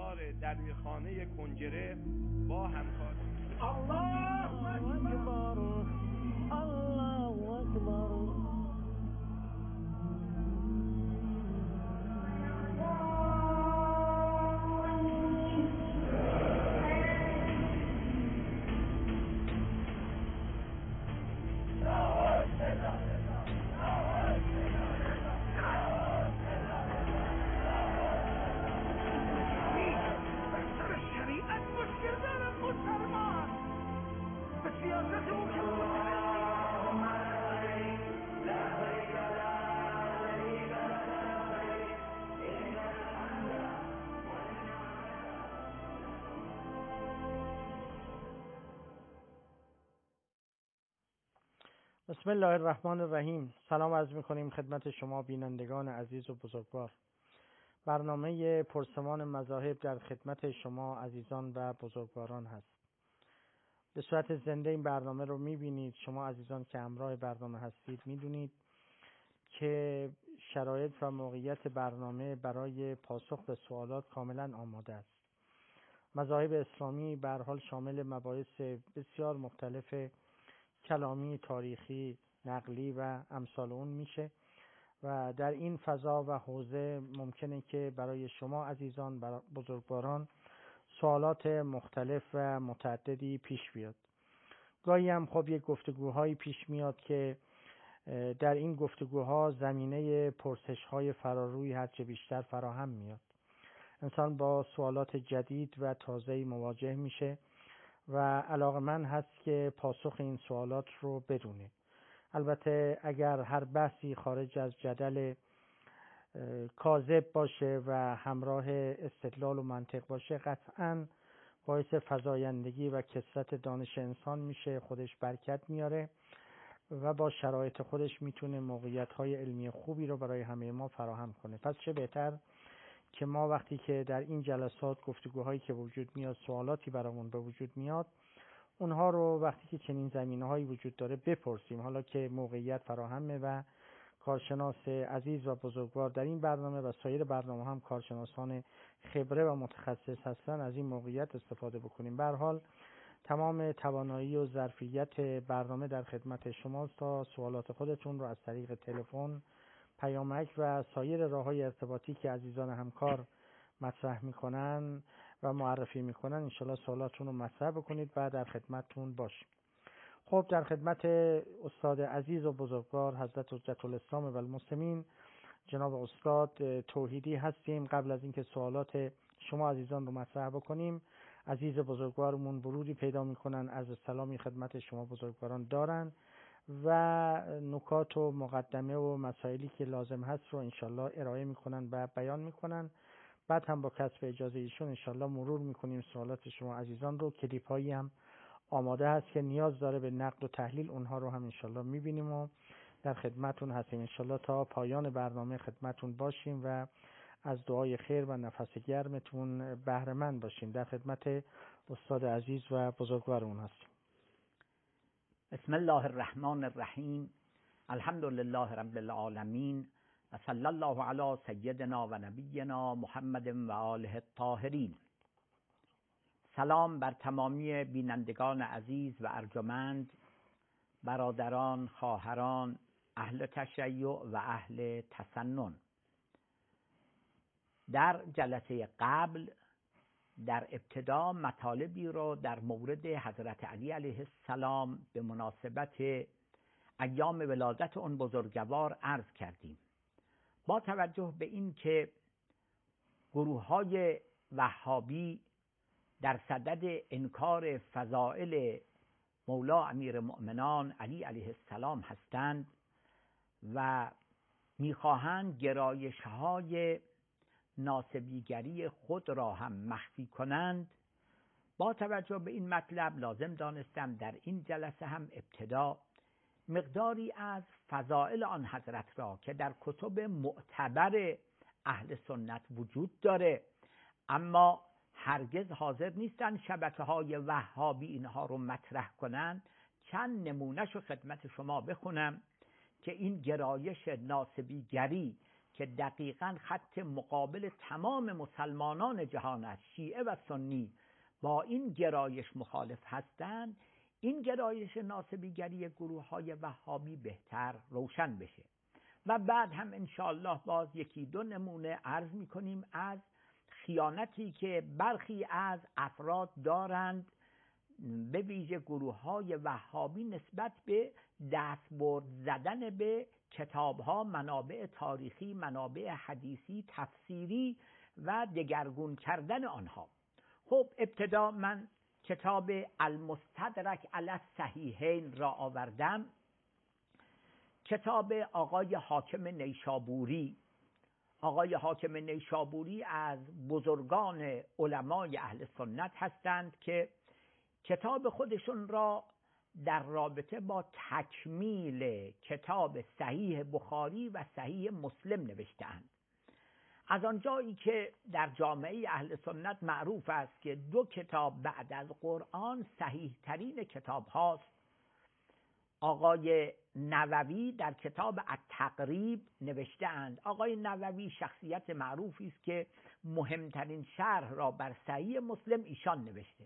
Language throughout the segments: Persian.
کار دلویخانه کنجره با همکار. الله اکبر، الله اکبر. بسم الله الرحمن الرحیم. سلام عرض می‌کنیم خدمت شما بینندگان عزیز و بزرگوار. برنامه پرسمان مذاهب در خدمت شما عزیزان و بزرگواران هست. به صورت زنده این برنامه رو می‌بینید. شما عزیزان که همراه برنامه هستید می‌دونید که شرایط و موقعیت برنامه برای پاسخ به سوالات کاملا آماده است. مذاهب اسلامی به هر حال شامل مباحث بسیار مختلف کلامی، تاریخی، نقلی و امثال اون میشه و در این فضا و حوزه ممکنه که برای شما عزیزان بزرگواران سوالات مختلف و متعددی پیش بیاد. گاهی هم خب یک گفتگوهایی پیش میاد که در این گفتگوها زمینه پرسش‌های فراروی هرچه بیشتر فراهم میاد. انسان با سوالات جدید و تازه‌ای مواجه میشه و علاقمند هست که پاسخ این سوالات رو بدونه. البته اگر هر بحثی خارج از جدل کاذب باشه و همراه استدلال و منطق باشه قطعاً باعث فزایندگی و کثرت دانش انسان میشه، خودش برکت میاره و با شرایط خودش میتونه موقعیت‌های علمی خوبی رو برای همه ما فراهم کنه. پس چه بهتر که ما وقتی که در این جلسات گفتگوهایی که وجود میاد سوالاتی برامون به وجود میاد اونها رو وقتی که چنین زمینه‌هایی وجود داره بپرسیم. حالا که موقعیت فراهمه و کارشناس عزیز و بزرگوار در این برنامه و سایر برنامه هم کارشناسان خبره و متخصص هستن، از این موقعیت استفاده بکنیم. به هر حال تمام توانایی و ظرفیت برنامه در خدمت شماست تا سوالات خودتون رو از طریق تلفن، پیامک و سایر راه‌های ارتباطی که عزیزان همکار مطرح میکنن و معرفی میکنن انشالله سوالاتون رو مطرح بکنید و در خدمتتون باشیم. خب در خدمت استاد عزیز و بزرگوار حضرت حجت الاسلام و المسلمین جناب استاد توحیدی هستیم. قبل از اینکه سوالات شما عزیزان رو مطرح بکنیم عزیز بزرگوارمون ورودی پیدا میکنن، عرض سلامی خدمت شما بزرگواران دارن و نکات و مقدمه و مسائلی که لازم هست رو انشالله ارائه میکنن و بیان میکنن. بعد هم با کسب اجازه ایشون انشالله مرور میکنیم سوالات شما عزیزان رو. کلیپ هایی هم آماده هست که نیاز داره به نقد و تحلیل، اونها رو هم انشالله میبینیم و در خدمتون هستیم. انشالله تا پایان برنامه خدمتون باشیم و از دعای خیر و نفس گرمتون بهره مند باشیم. در خدمت استاد عزیز و بزرگوارمون هستیم. بسم الله الرحمن الرحیم. الحمد لله رب العالمین و صلی الله علی سیدنا و نبینا محمد و آله الطاهرین. سلام بر تمامی بینندگان عزیز و ارجمند، برادران، خواهران، اهل تشیع و اهل تسنن. در جلسه قبل در ابتدا مطالبی رو در مورد حضرت علی علیه السلام به مناسبت ایام ولادت اون بزرگوار عرض کردیم. با توجه به این که گروه‌های وهابی در صدد انکار فضائل مولا امیرالمؤمنان علی علیه السلام هستند و میخواهند گرایش‌های ناسبیگری خود را هم مخفی کنند، با توجه به این مطلب لازم دانستم در این جلسه هم ابتدا مقداری از فضائل آن حضرت را که در کتب معتبر اهل سنت وجود داره اما هرگز حاضر نیستن شبکه‌های وهابی اینها رو مطرح کنند، چند نمونه‌شو خدمت شما بخونم که این گرایش ناسبیگری که دقیقاً خط مقابل تمام مسلمانان جهان است، شیعه و سنی با این گرایش مخالف هستند، این گرایش ناسبیگری گروه‌های وهابی بهتر روشن بشه. و بعد هم انشاءالله باز یکی دو نمونه عرض می‌کنیم از خیانتی که برخی از افراد دارند، به ویژه گروه‌های وهابی، نسبت به دستبرد زدن به کتاب‌ها، منابع تاریخی، منابع حدیثی، تفسیری و دگرگون کردن آنها. خب ابتدا من کتاب المستدرک علی الصحیحین را آوردم، کتاب آقای حاکم نیشابوری. آقای حاکم نیشابوری از بزرگان علمای اهل سنت هستند که کتاب خودشون را در رابطه با تکمیل کتاب صحیح بخاری و صحیح مسلم نوشته‌اند. از آنجایی که در جامعه اهل سنت معروف است که دو کتاب بعد از قرآن صحیح ترین کتاب هاست، آقای نووی در کتاب التقریب نوشته‌اند. آقای نووی شخصیت معروفی است که مهمترین شرح را بر صحیح مسلم ایشان نوشته.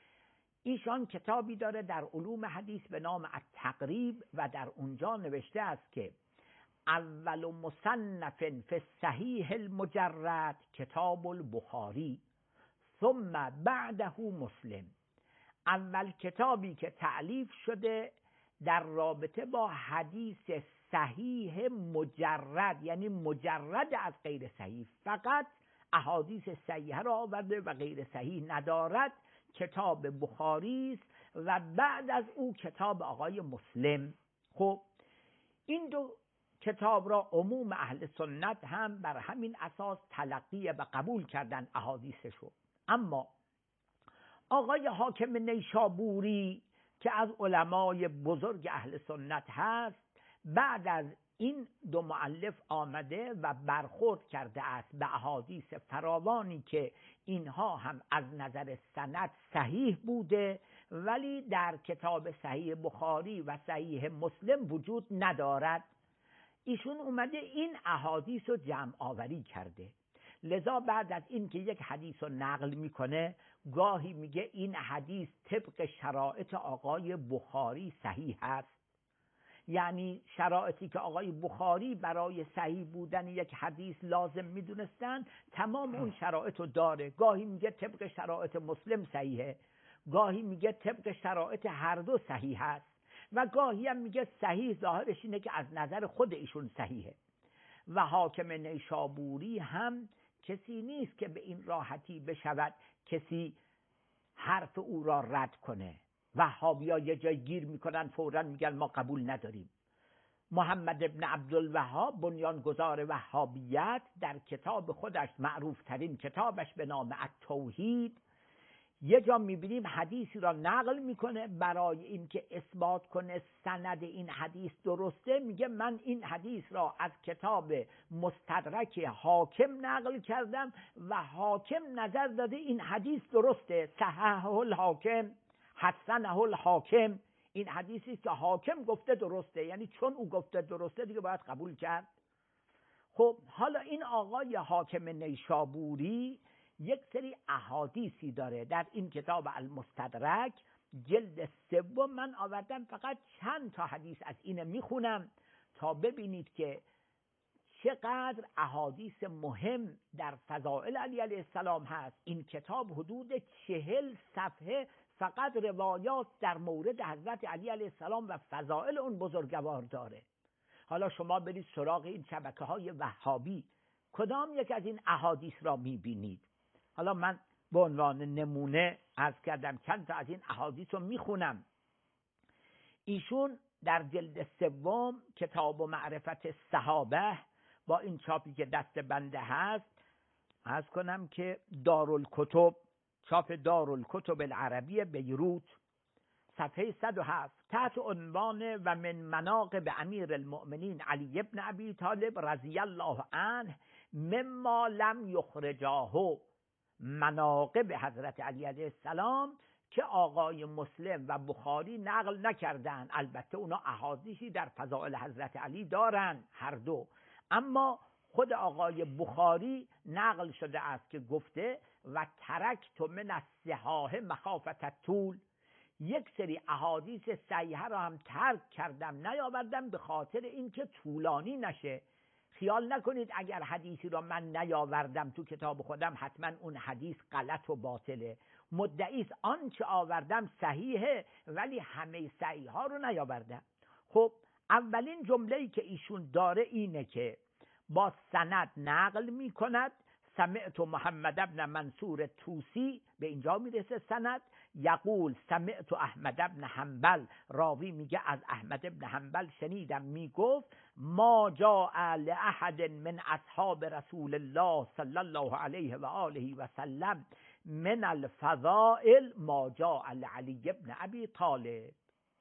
ایشان کتابی داره در علوم حدیث به نام التقریب و در اونجا نوشته است که اول مصنف فی الصحیح المجرد کتاب البخاری ثم بعده مسلم. اول کتابی که تألیف شده در رابطه با حدیث صحیح مجرد، یعنی مجرد از غیر صحیح، فقط احادیث صحیح را آورده و غیر صحیح ندارد، کتاب بخاری است و بعد از او کتاب آقای مسلم. خب این دو کتاب را عموم اهل سنت هم بر همین اساس تلقی و قبول کردن احادیثشو. اما آقای حاکم نیشابوری که از علمای بزرگ اهل سنت هست، بعد از این دو مؤلف آمده و برخورد کرده است به احادیث فراوانی که اینها هم از نظر سند صحیح بوده ولی در کتاب صحیح بخاری و صحیح مسلم وجود ندارد. ایشون اومده این احادیث رو جمع آوری کرده. لذا بعد از این که یک حدیث رو نقل میکنه، گاهی میگه این حدیث طبق شرایط آقای بخاری صحیح هست، یعنی شرایطی که آقای بخاری برای صحیح بودن یک حدیث لازم میدونستن تمام اون شرایط رو داره. گاهی میگه طبق شرایط مسلم صحیحه، گاهی میگه طبق شرایط هر دو صحیح هست و گاهی هم میگه صحیح ظاهرش اینه که از نظر خود ایشون صحیحه. و حاکم نیشابوری هم کسی نیست که به این راحتی بشود کسی حرف او را رد کنه. وهابی‌ها یه جای گیر میکنن فوراً میگن ما قبول نداریم. محمد ابن عبدالوهاب بنیانگذار وهابیت در کتاب خودش، معروف ترین کتابش به نام التوحید، یه جا میبینیم حدیثی را نقل میکنه، برای اینکه اثبات کنه سند این حدیث درسته میگه من این حدیث را از کتاب مستدرک حاکم نقل کردم و حاکم نظر داده این حدیث درسته، صححه الحاکم حسنه الحاکم، این حدیثی که حاکم گفته درسته، یعنی چون او گفته درسته دیگه باید قبول کرد. خب حالا این آقای حاکم نیشابوری یک سری احادیثی داره در این کتاب المستدرک جلد 3. من آوردم فقط چند تا حدیث از این میخونم تا ببینید که چقدر احادیث مهم در فضائل علی علیه السلام هست. این کتاب حدود 40 صفحه فقط روایات در مورد حضرت علی علیه السلام و فضائل اون بزرگوار داره. حالا شما برید سراغ این شبکه‌های وهابی، کدام یک از این احادیث را میبینید؟ حالا من به عنوان نمونه عرض کردم چند تا از این احادیث رو میخونم. ایشون در جلد 3 کتاب و معرفت صحابه با این چاپی که دست بنده هست، عرض کنم که دارالکتب، چاپ دارالکتب العربیه بیروت، صفحه 107 تحت عنوان و من مناقب امیر المؤمنین علی ابن ابی طالب رضی الله عنه مما لم یخرجاه، مناقب حضرت علی علیه السلام که آقای مسلم و بخاری نقل نکردن. البته اونا احادیثی در فضائل حضرت علی دارن هر دو، اما خود آقای بخاری نقل شده است که گفته و ترکت من الصحاح مخافت طول، یک سری احادیث صحیحه را هم ترک کردم نیاوردم به خاطر اینکه طولانی نشه. خیال نکنید اگر حدیثی را من نیاوردم تو کتاب خودم حتما اون حدیث غلط و باطله. مدعی است آنچه آوردم صحیحه ولی همه صحیح ها رو نیاوردم. خب اولین جمله‌ای که ایشون داره اینه که با سند نقل می کند. سمعت محمد ابن منصور توسی، به اینجا میرسه سند. یقول سمعت احمد ابن حنبل، راوی میگه از احمد ابن حنبل شنیدم میگفت ما جاء لاحد من اصحاب رسول الله صلی الله علیه و آله و سلم من الفضائل ما جاء لعلی ابن ابی طالب.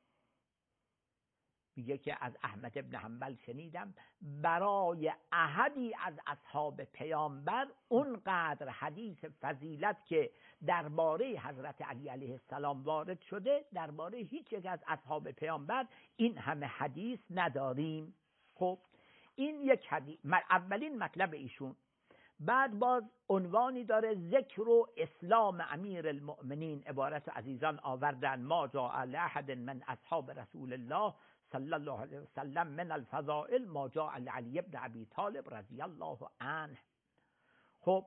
میگه که از احمد ابن حنبل شنیدم برای احدی از اصحاب پیامبر اونقدر حدیث فضیلت که درباره حضرت علی علیه السلام وارد شده درباره هیچ یک از اصحاب پیامبر این همه حدیث نداریم. خب این یک حدیث، اولین مطلب ایشون. بعد باز عنوانی داره ذکر و اسلام امیر المؤمنین. عبارت عزیزان آوردن ما جاء لاحد من اصحاب رسول الله صلی الله علیه وسلم من الفضائل ما جاء لعلی ابن ابی طالب رضی الله عنه. خب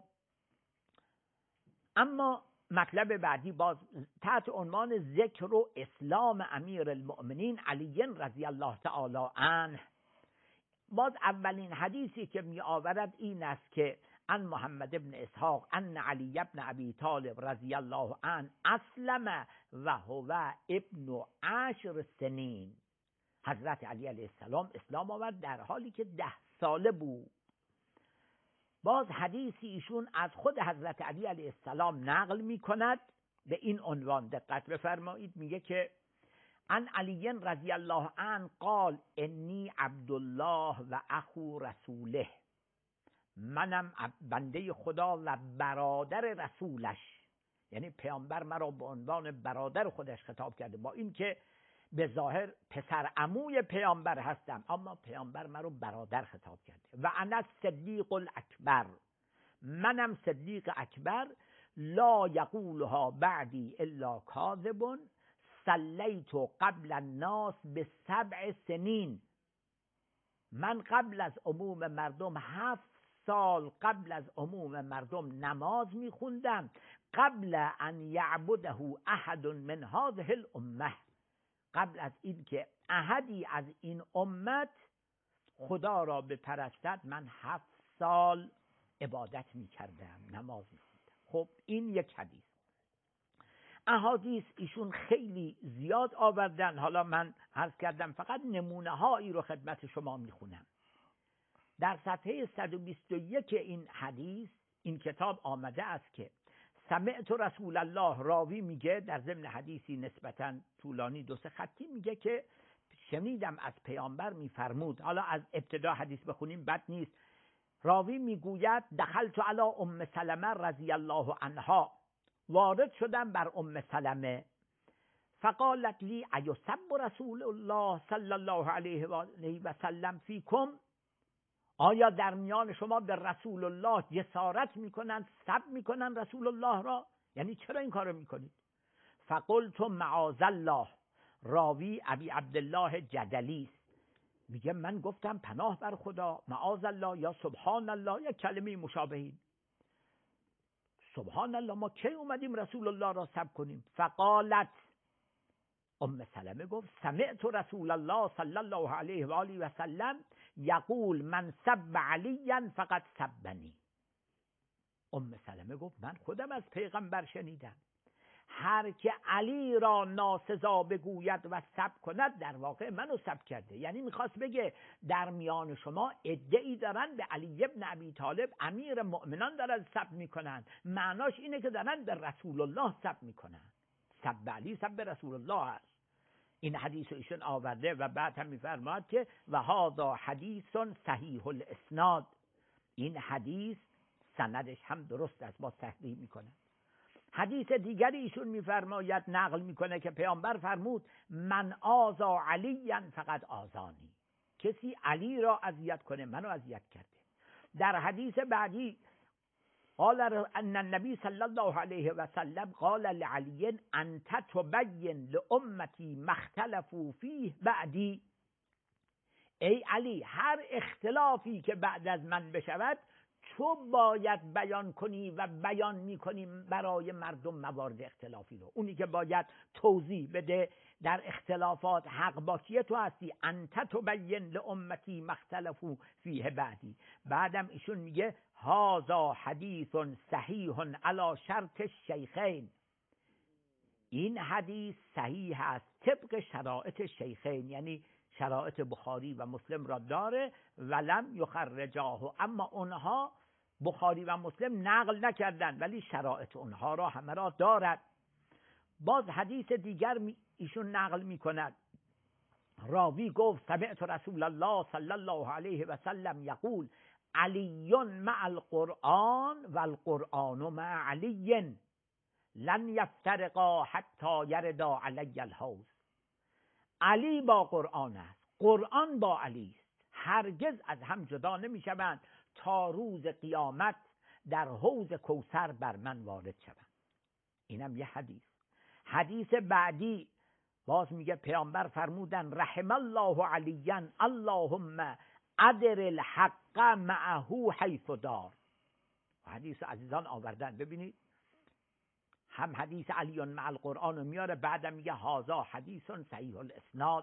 اما مطلب بعدی باز تحت عنوان ذکر و اسلام امیر المؤمنین علی رضی الله تعالی عنه. باز اولین حدیثی که می آورد این است که عن محمد ابن اسحاق ان علی ابن ابی طالب رضی الله عنه اسلم و هو ابن 10 سنین. حضرت علی علیه السلام اسلام آورد در حالی که 10 ساله بود. باز حدیثی ایشون از خود حضرت علی علیه السلام نقل می کند به این عنوان، دقت بفرمایید. میگه که عن علی رضی الله عنه قال انی عبدالله و اخو رسوله، منم بنده خدا و برادر رسولش. یعنی پیامبر مرا به عنوان برادر خودش خطاب کرده، با این که به ظاهر پسر عموی پیامبر هستم اما پیامبر مرا برادر خطاب کرده. و انا صدیق الاکبر، منم صدیق اکبر. لا یقولها بعدی الا کاذب. صلیت قبل الناس ب7 سنین، من قبل از عموم مردم 7 سال قبل از عموم مردم نماز میخوندم. قبل ان یعبده احد من هذه الامه، قبل از این که احدی از این امت خدا را بپرستد من 7 سال عبادت میکردم، نماز میخوندم. خب این یک حدیث. احادیث ایشون خیلی زیاد آوردن، حالا من عرض کردم فقط نمونه هایی رو خدمت شما میخونم. در صفحه 121 این حدیث این کتاب آمده است که سمعت رسول الله، راوی میگه در ضمن حدیثی نسبتاً طولانی 2-3 خطی میگه که شنیدم از پیامبر میفرمود. حالا از ابتدا حدیث بخونیم بد نیست. راوی میگوید دخلت علی ام سلمه رضی الله عنها، وارد شدم بر ام سلمه. فقالت لی ایسب رسول الله صلی الله علیه و سلم فیکم، آیا در میان شما به رسول الله جسارت میکنند، سب میکنند رسول الله را؟ یعنی چرا این کارو میکنید؟ فقلت معاذ الله، راوی ابی عبدالله جدلی است، میگه من گفتم پناه بر خدا، معاذ الله یا سبحان الله یا کلمه مشابهی. سبحان الله، ما کی اومدیم رسول الله را سب کنیم؟ فقالت، ام سلمه گفت سمعت رسول الله صلی الله علیه و آله و سلم یقول من سب علیا فقط سبنی. ام سلمه گفت من خودم از پیغمبر شنیدم هر که علی را ناسزا بگوید و سب کند در واقع منو سب کرده. یعنی میخواست بگه در میان شما ادعی دارن به علی ابن ابی طالب امیر مؤمنان دارن سب میکنن، معناش اینه که دارن به رسول الله سب میکنن. سب علی سب رسول الله است. این حدیث ایشون آورده و بعد هم میفرماد که و هذا حدیث صحیح الاسناد، این حدیث سندش هم درست است، با تصحیح میکنه. حدیث دیگری ایشون میفرماید، نقل میکنه که پیامبر فرمود من آذا علیا فقط آذانی، کسی علی را اذیت کنه منو اذیت کرده. در حدیث بعدی قال ان النبی صلی الله علیه و سلم قال لعلی انت تبین لامتی ما اختلفوا فیه بعدی. ای علی، هر اختلافی که بعد از من بشود تو باید بیان کنی و بیان میکنی برای مردم موارد اختلافی رو. اونی که باید توضیح بده در اختلافات حق باشی تو هستی. انت تبین لامتی ما اختلفوا فیه بعدی. بعدم ایشون میگه هذا حدیث صحیح علی شرط الشیخین. این حدیث صحیح است طبق شرایط شیخین، یعنی شرایط بخاری و مسلم را داره. ولم یخرجاه، اما اونها بخاری و مسلم نقل نکردن ولی شرایط اونها را همه را دارد. باز حدیث دیگر ایشون نقل میکند. راوی گفت سمعت رسول الله صلی الله علیه و سلم یقول علی مع القرآن و القرآن مع علی لن یفترقا حتی یردا علی الحوض. علی با قرآن است، قرآن با علی است، هرگز از هم جدا نمی شوند تا روز قیامت در حوض کوثر بر من وارد شوند. اینم یه حدیث. حدیث بعدی باز میگه پیامبر فرمودن رحم الله علیاً اللهم ادر الحق معه حیث دار. حدیث عزیزان آوردن. ببینید هم حدیث علی مع القرآن رو میاره، بعدم میگه هذا حدیث صحیح الاسناد،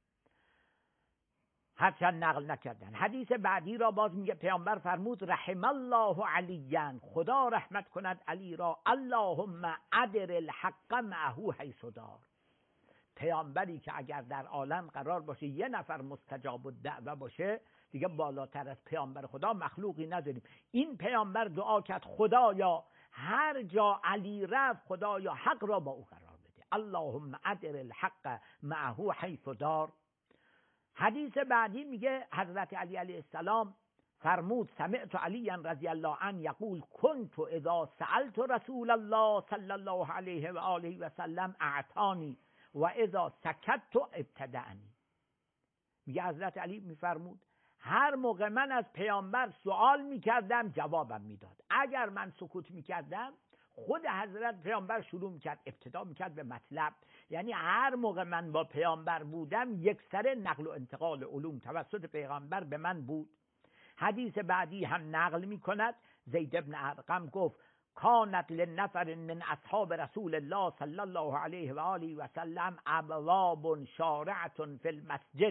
هرچند نقل نکردن. حدیث بعدی را باز میگه پیامبر فرمود رحم الله علیاً، خدا رحمت کند علی را، اللهم ادر الحق معه حیث دار. پیامبری که اگر در عالم قرار باشه یه نفر مستجاب الدعوه باشه، دیگه بالاتر از پیامبر خدا مخلوقی نداریم. این پیامبر دعا کرد خدایا هر جا علی رفت خدایا حق را با او قرار بده، اللهم ادر الحق معه حیث دار. حدیث بعدی میگه حضرت علی علیه السلام فرمود سمعت علی رضی الله عنه یقول کنت اذا سألت رسول الله صلی الله علیه و آله و سلم اعطانی و اذا سکت ابتدعنی. میگه حضرت علی میفرمود هر موقع من از پیامبر سوال میکردم جوابم میداد، اگر من سکوت میکردم خود حضرت پیامبر شروع میکرد ابتدا میکرد به مطلب. یعنی هر موقع من با پیامبر بودم یکسره نقل و انتقال علوم توسط پیامبر به من بود. حدیث بعدی هم نقل میکند زید بن ارقم گفت کانت لنفر من اصحاب رسول الله صلی الله علیه و آله و سلم ابواب شارعة فی المسجد.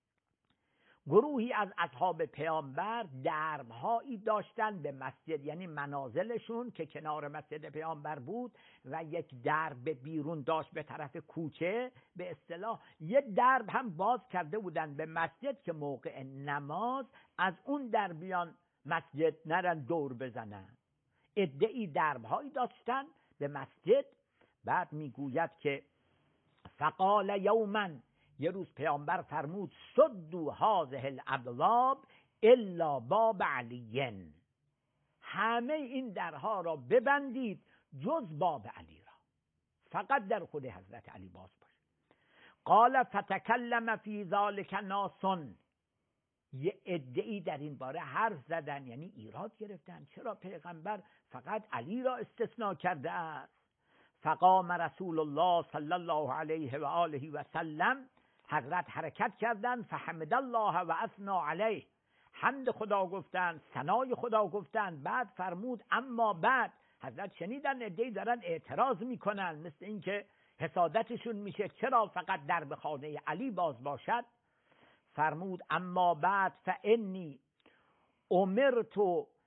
گروهی از اصحاب پیامبر دربهایی داشتن به مسجد، یعنی منازلشون که کنار مسجد پیامبر بود و یک درب بیرون داشت به طرف کوچه، به اصطلاح یه درب هم باز کرده بودن به مسجد که موقع نماز از اون دربیان مسجد نرن دور بزنن. عده‌ای دربهایی داشتن به مسجد. بعد میگوید که فقال یوما، یه روز پیامبر فرمود سدوا هذه الابواب الا باب علی، همه این درها را ببندید جز باب علی را، فقط در خود حضرت علی باز باشه. قال فتکلم فی ذلک ناس، یه عده‌ای در این باره حرف زدن، یعنی ایراد گرفتن چرا پیغمبر فقط علی را استثناء کرده است. فقام رسول الله صلی الله علیه و آله و سلم، حضرت حرکت کردند، فحمد الله و اثنا علیه، حمد خدا گفتند، ثنای خدا گفتند. بعد فرمود اما بعد، حضرت شنیدن عده‌ای دارن اعتراض میکنن، مثل اینکه حسادتشون میشه چرا فقط درب خانه علی باز باشد. فرمود اما بعد فانی امرت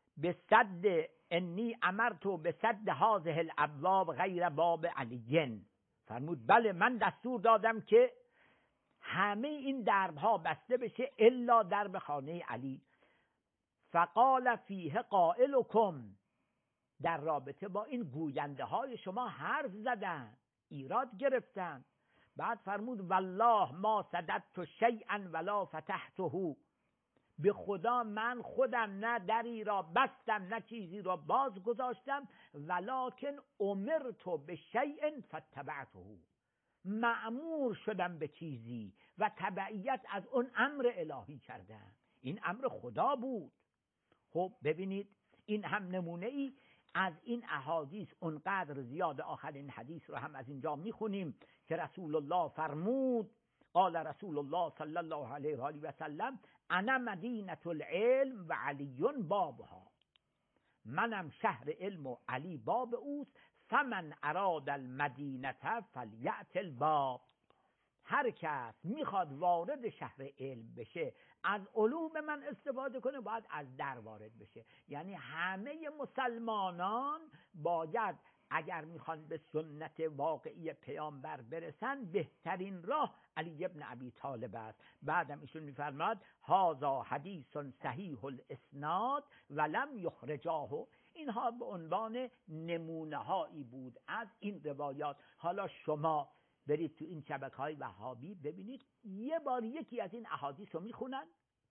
بسد هذه الابواب غیر باب علی. فرمود بله من دستور دادم که همه این دربها بسته بشه الا درب خانه علی. فقال فیه قائلکم، در رابطه با این گوینده های شما حرف زدن، ایراد گرفتن. بعد فرمود والله ما سددت شیئا ولا فتحته، به خدا من خودم نه دری را بستم نه چیزی را باز گذاشتم، ولکن امرت بشیء فاتبعته، مأمور شدم به چیزی و تبعیت از اون امر الهی کردم. این امر خدا بود. خب ببینید این هم نمونه ای از این احادیث اونقدر زیاد. آخرین حدیث رو هم از اینجا میخونیم که رسول الله فرمود قال رسول الله صلی الله علیه و آله و سلم انا مدینة العلم و علی بابها، منم شهر علم و علی باب اوست، فمن اراد المدینه فلیأت الباب. هر کس میخواد وارد شهر علم بشه، از علوم من استفاده کنه، باید از در وارد بشه. یعنی همه مسلمانان باید اگر میخوان به سنت واقعی پیامبر برسن، بهترین راه علی ابن ابی طالب است. بعدم ایشون میفرماد هذا حدیث صحیح الاسناد ولم یخرجاه. اینها به عنوان نمونه هایی بود از این روایات. حالا شما برید تو این شبکه‌های وهابی ببینید، یه بار یکی از این احادیث رو میخونن،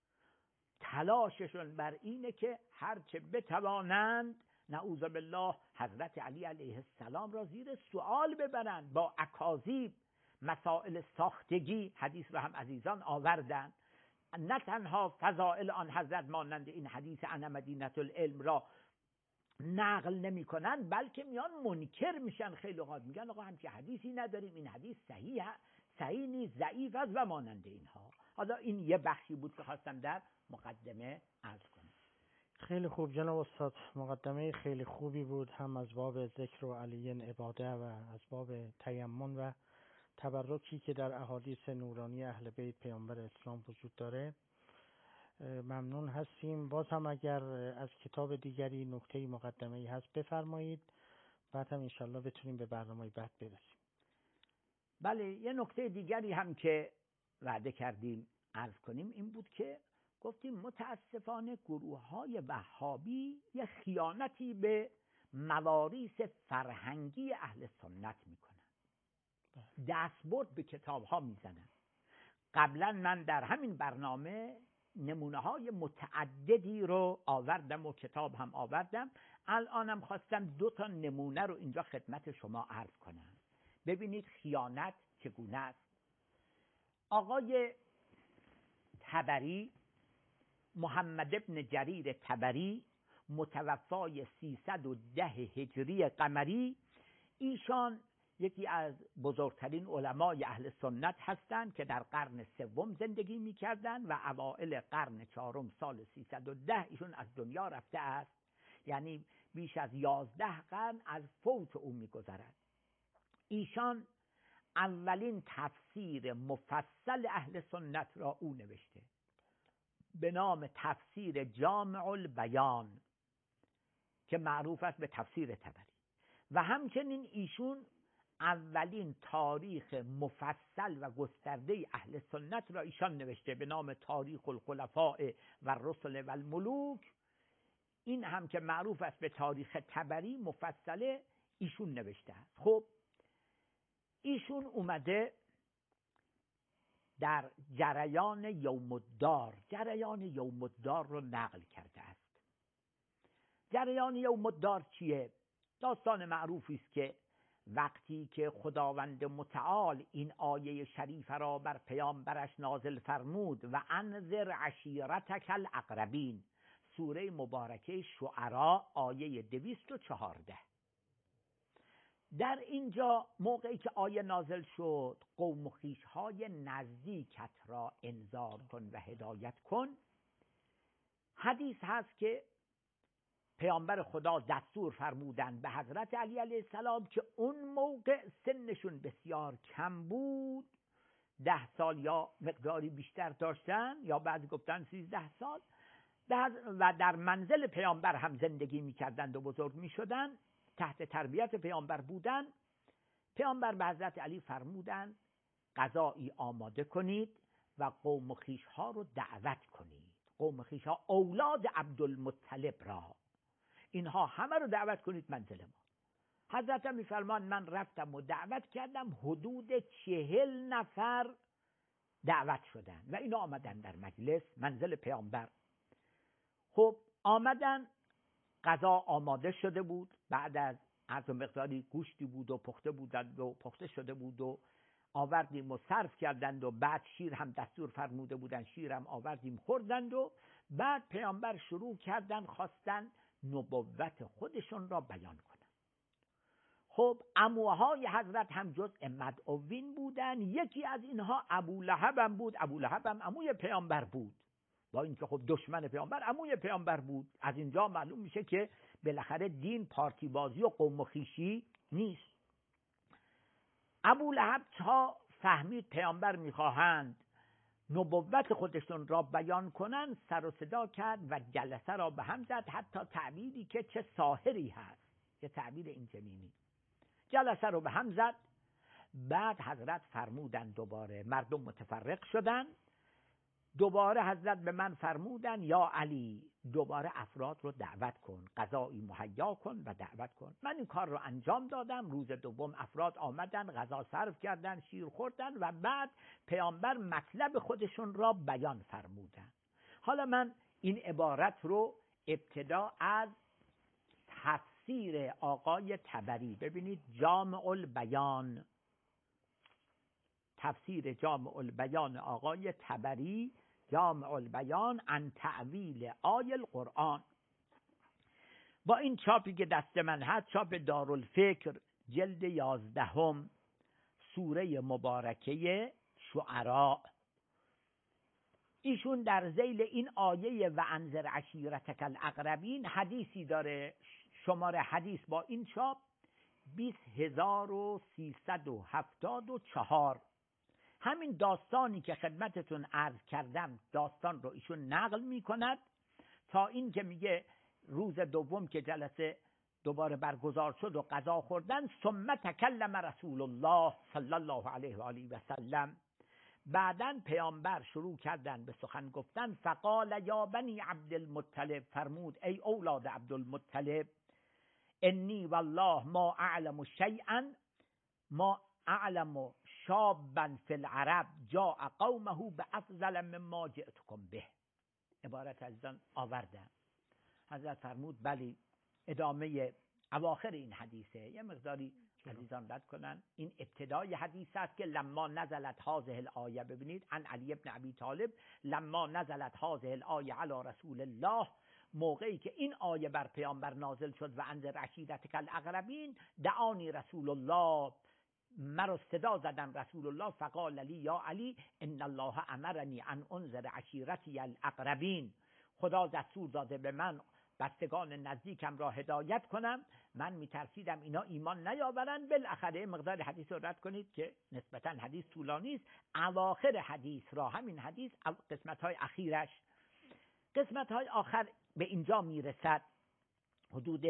تلاششون بر اینه که هرچه بتوانند نعوذ بالله حضرت علی علیه السلام را زیر سوال ببرند، با اکاذیب مسائل ساختگی حدیث رو هم عزیزان آوردن. نه تنها فضائل آن حضرت مانند این حدیث انا مدینة العلم را نقل نمی کنن، بلکه میان منکر میشن. خیلی اوقات میگن آقا همچین حدیثی نداریم، این حدیث صحیح نیست، ضعیف است و مانند اینها. حالا این یه بخشی بود که خواستم در مقدمه عرض کنم. خیلی خوب جناب استاد، مقدمه خیلی خوبی بود، هم از باب ذکر و علی عباده و از باب تیمم و تبرکی که در احادیث نورانی اهل بیت پیامبر اسلام وجود داره. ممنون هستیم. باز هم اگر از کتاب دیگری نکته مقدمه‌ای هست بفرمایید، بعد هم انشالله بتونیم به برنامه بعد برسیم. بله، یه نکته دیگری هم که وعده کردیم عرض کنیم این بود که گفتیم متاسفانه گروه‌های وهابی یه خیانتی به مواریث فرهنگی اهل سنت میکنن، دستبرد به کتاب‌ها میزنن. قبلا من در همین برنامه نمونه‌های متعددی رو آوردم و کتاب هم آوردم. الانم خواستم 2 تا نمونه رو اینجا خدمت شما عرض کنم. ببینید خیانت چگونه است. آقای طبری، محمد ابن جریر طبری، متوفای 310 هجری قمری، ایشان یکی از بزرگترین علمای اهل سنت هستند که در قرن 3 زندگی می‌کردند و اوائل قرن 4 سال 310 ایشون از دنیا رفته است. یعنی بیش از 11 قرن از فوت او می‌گذرد. ایشان اولین تفسیر مفصل اهل سنت را او نوشته به نام تفسیر جامع البیان که معروف است به تفسیر طبری، و همچنین ایشون اولین تاریخ مفصل و گسترده اهل سنت را ایشان نوشته به نام تاریخ الخلفاء و الرسل و الملوک. این هم که معروف است به تاریخ طبری مفصله ایشون نوشته است. خب ایشون اومده در جریان یوم الدار رو نقل کرده است. جریان یوم الدار چیه؟ داستان معروفی است که وقتی که خداوند متعال این آیه شریفه را بر پیامبرش نازل فرمود و انذر عشیرتک الاقربین، سوره مبارکه شعراء آیه 214، در اینجا موقعی که آیه نازل شد قوم و خویش‌های نزدیکت را انذار کن و هدایت کن، حدیث هست که پیامبر خدا دستور فرمودند به حضرت علی علیه السلام که اون موقع سنشون بسیار کم بود، 10 سال یا مقداری بیشتر داشتن، یا بعضی گفتن 13 سال، و در منزل پیامبر هم زندگی می‌کردند و بزرگ می‌شدند، تحت تربیت پیامبر بودند. پیامبر به حضرت علی فرمودند غذایی آماده کنید و قوم و خویش‌ها رو دعوت کنید. قوم و خویش‌ها اولاد عبدالمطلب را، اینها همه رو دعوت کنید منزل ما. حضرت هم می‌فرمان من رفتم و دعوت کردم، حدود 40 نفر دعوت شدن و اینا آمدن در مجلس منزل پیامبر. خب آمدن، غذا آماده شده بود، بعد از عرض مقداری گوشتی بود و پخته بودند و پخته شده بود و آوردیم و صرف کردند و بعد شیر هم دستور فرموده بودند، شیر هم آوردیم خوردند و بعد پیامبر شروع کردن خواستن نبوت خودشون را بیان کنن. خب عموهای حضرت هم جزء مدعوین بودن. یکی از اینها ابولهب هم بود. ابولهب هم عموی پیامبر بود، با اینکه خب دشمن پیامبر عموی پیامبر بود. از اینجا معلوم میشه که بالاخره دین پارتی بازی و قوم و خویشی نیست. ابولهب تا فهمید پیامبر میخواهند نبوت خودشون را بیان کنن، سر و صدا کرد و جلسه را به هم زد. حتی تعبیری که چه ساحری هست، چه تعبیر این چنینی. جلسه رو به هم زد. بعد حضرت فرمودن دوباره، مردم متفرق شدن. دوباره حضرت به من فرمودن یا علی دوباره افراد رو دعوت کن، غذایی مهیا کن و دعوت کن. من این کار رو انجام دادم. روز دوم افراد آمدن، غذا سرو کردن، شیر خوردن و بعد پیامبر مطلب خودشون را بیان فرمودن. حالا من این عبارت رو ابتدا از تفسیر آقای طبری، ببینید جامع البیان، تفسیر جامع البیان آقای طبری، جامع البیان عن تعویل آیه القرآن، با این چاپی که دست من هست، چاپ دارالفکر، جلد 11، سوره مبارکه شعراء. ایشون در ذیل این آیه و انذر عشیرتک الاقربین حدیثی داره. شماره حدیث با این چاپ 20374. همین داستانی که خدمتتون عرض کردم، داستان رو ایشون نقل می کند تا این که میگه روز دوم که جلسه دوباره برگزار شد و غذا خوردن، ثم تکلم رسول الله صلی الله علیه و آله و سلم، بعداً پیامبر شروع کردن به سخن گفتن. فقال یا بنی عبدالمطلب، فرمود ای اولاد عبدالمطلب، انی والله ما اعلم شیئا، ما اعلم شابا فی العرب جاء قومه بافضل مما جئتکم به. عبارت عزیزان آوردن. حضرت فرمود بلی، ادامه اواخر این حدیثه. یه مقداری عزیزان رد کنن. این ابتدای حدیث است که لما نزلت هذه الآیه، ببینید عن علی ابن ابی طالب، لما نزلت هذه الآیه علی رسول الله، موقعی که این آیه بر پیامبر نازل شد و انذر عشیرتک الاقربین، دعانی رسول الله، مرا صدا زدم رسول الله، فقال لی یا علی ان الله امرنی ان انذر عشیرتی الاقربین، خدا دستور داده به من بستگان نزدیکم را هدایت کنم. من میترسیدم اینا ایمان نیاورن. بالاخره مقدار حدیث رو رد کنید که نسبتا حدیث طولانی است. اواخر حدیث را، همین حدیث قسمت‌های اخیرش، قسمت‌های آخر به اینجا میرسد، حدود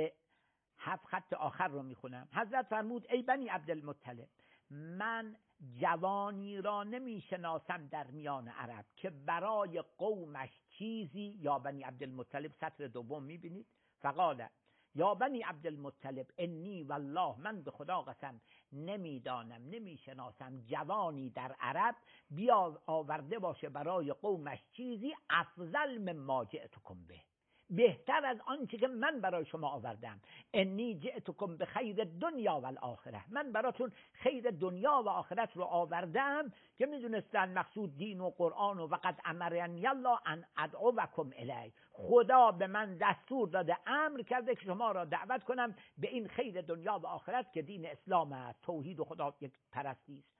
7 خط آخر رو میخونم. حضرت فرمود ای بنی عبدالمطلب، من جوانی را نمیشناسم در میان عرب که برای قومش چیزی، یا بنی عبدالمطلب سطر دوم میبینید، فقال یا بنی عبدالمطلب انی والله، من به خدا قسم نمیدانم، نمیشناسم جوانی در عرب بیا آورده باشه برای قومش چیزی افضل مما جئتکم به، بهتر از آنچه که من برای شما آوردم. انی جئتکم بخیر دنیا و الاخره، من براتون خیر دنیا و آخرت رو آوردم که میدونستن مقصود دین و قرآن و وقد امرنی الله ان ادعوکم الی، خدا به من دستور داده، امر کرده که شما را دعوت کنم به این خیر دنیا و آخرت که دین اسلام است، توحید و خدا یک پرستی است.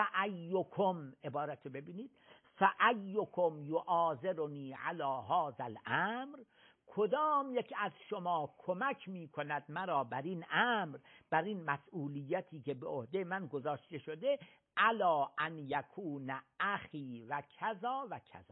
فایکم، عبارت ببینید، فایکم یعاذرنی علی هذا الامر، کدام یک از شما کمک می کند مرا بر این امر، بر این مسئولیتی که به عهده من گذاشته شده، الا ان یکون اخی و کذا و کذا،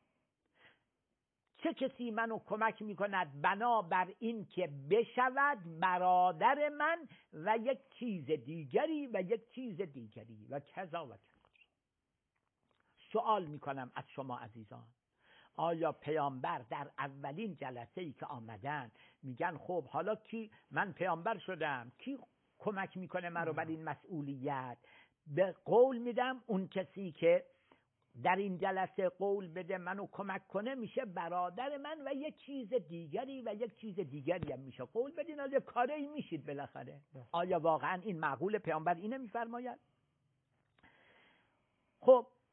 چه کسی منو کمک می کند بنابر این که بشود برادر من و یک چیز دیگری و یک چیز دیگری و کذا و کذا. سوال می کنم از شما عزیزان، آیا پیامبر در اولین جلسه‌ای که آمدن میگن خب حالا کی، من پیامبر شدم، کی کمک میکنه مرا بر این مسئولیت؟ به قول میدم اون کسی که در این جلسه قول بده منو کمک کنه میشه برادر من و یک چیز دیگری و یک چیز دیگری هم میشه. قول بدین از یک کاری میشید بالاخره. آیا واقعا این معقول؟ پیامبر اینه میفرماید؟ خب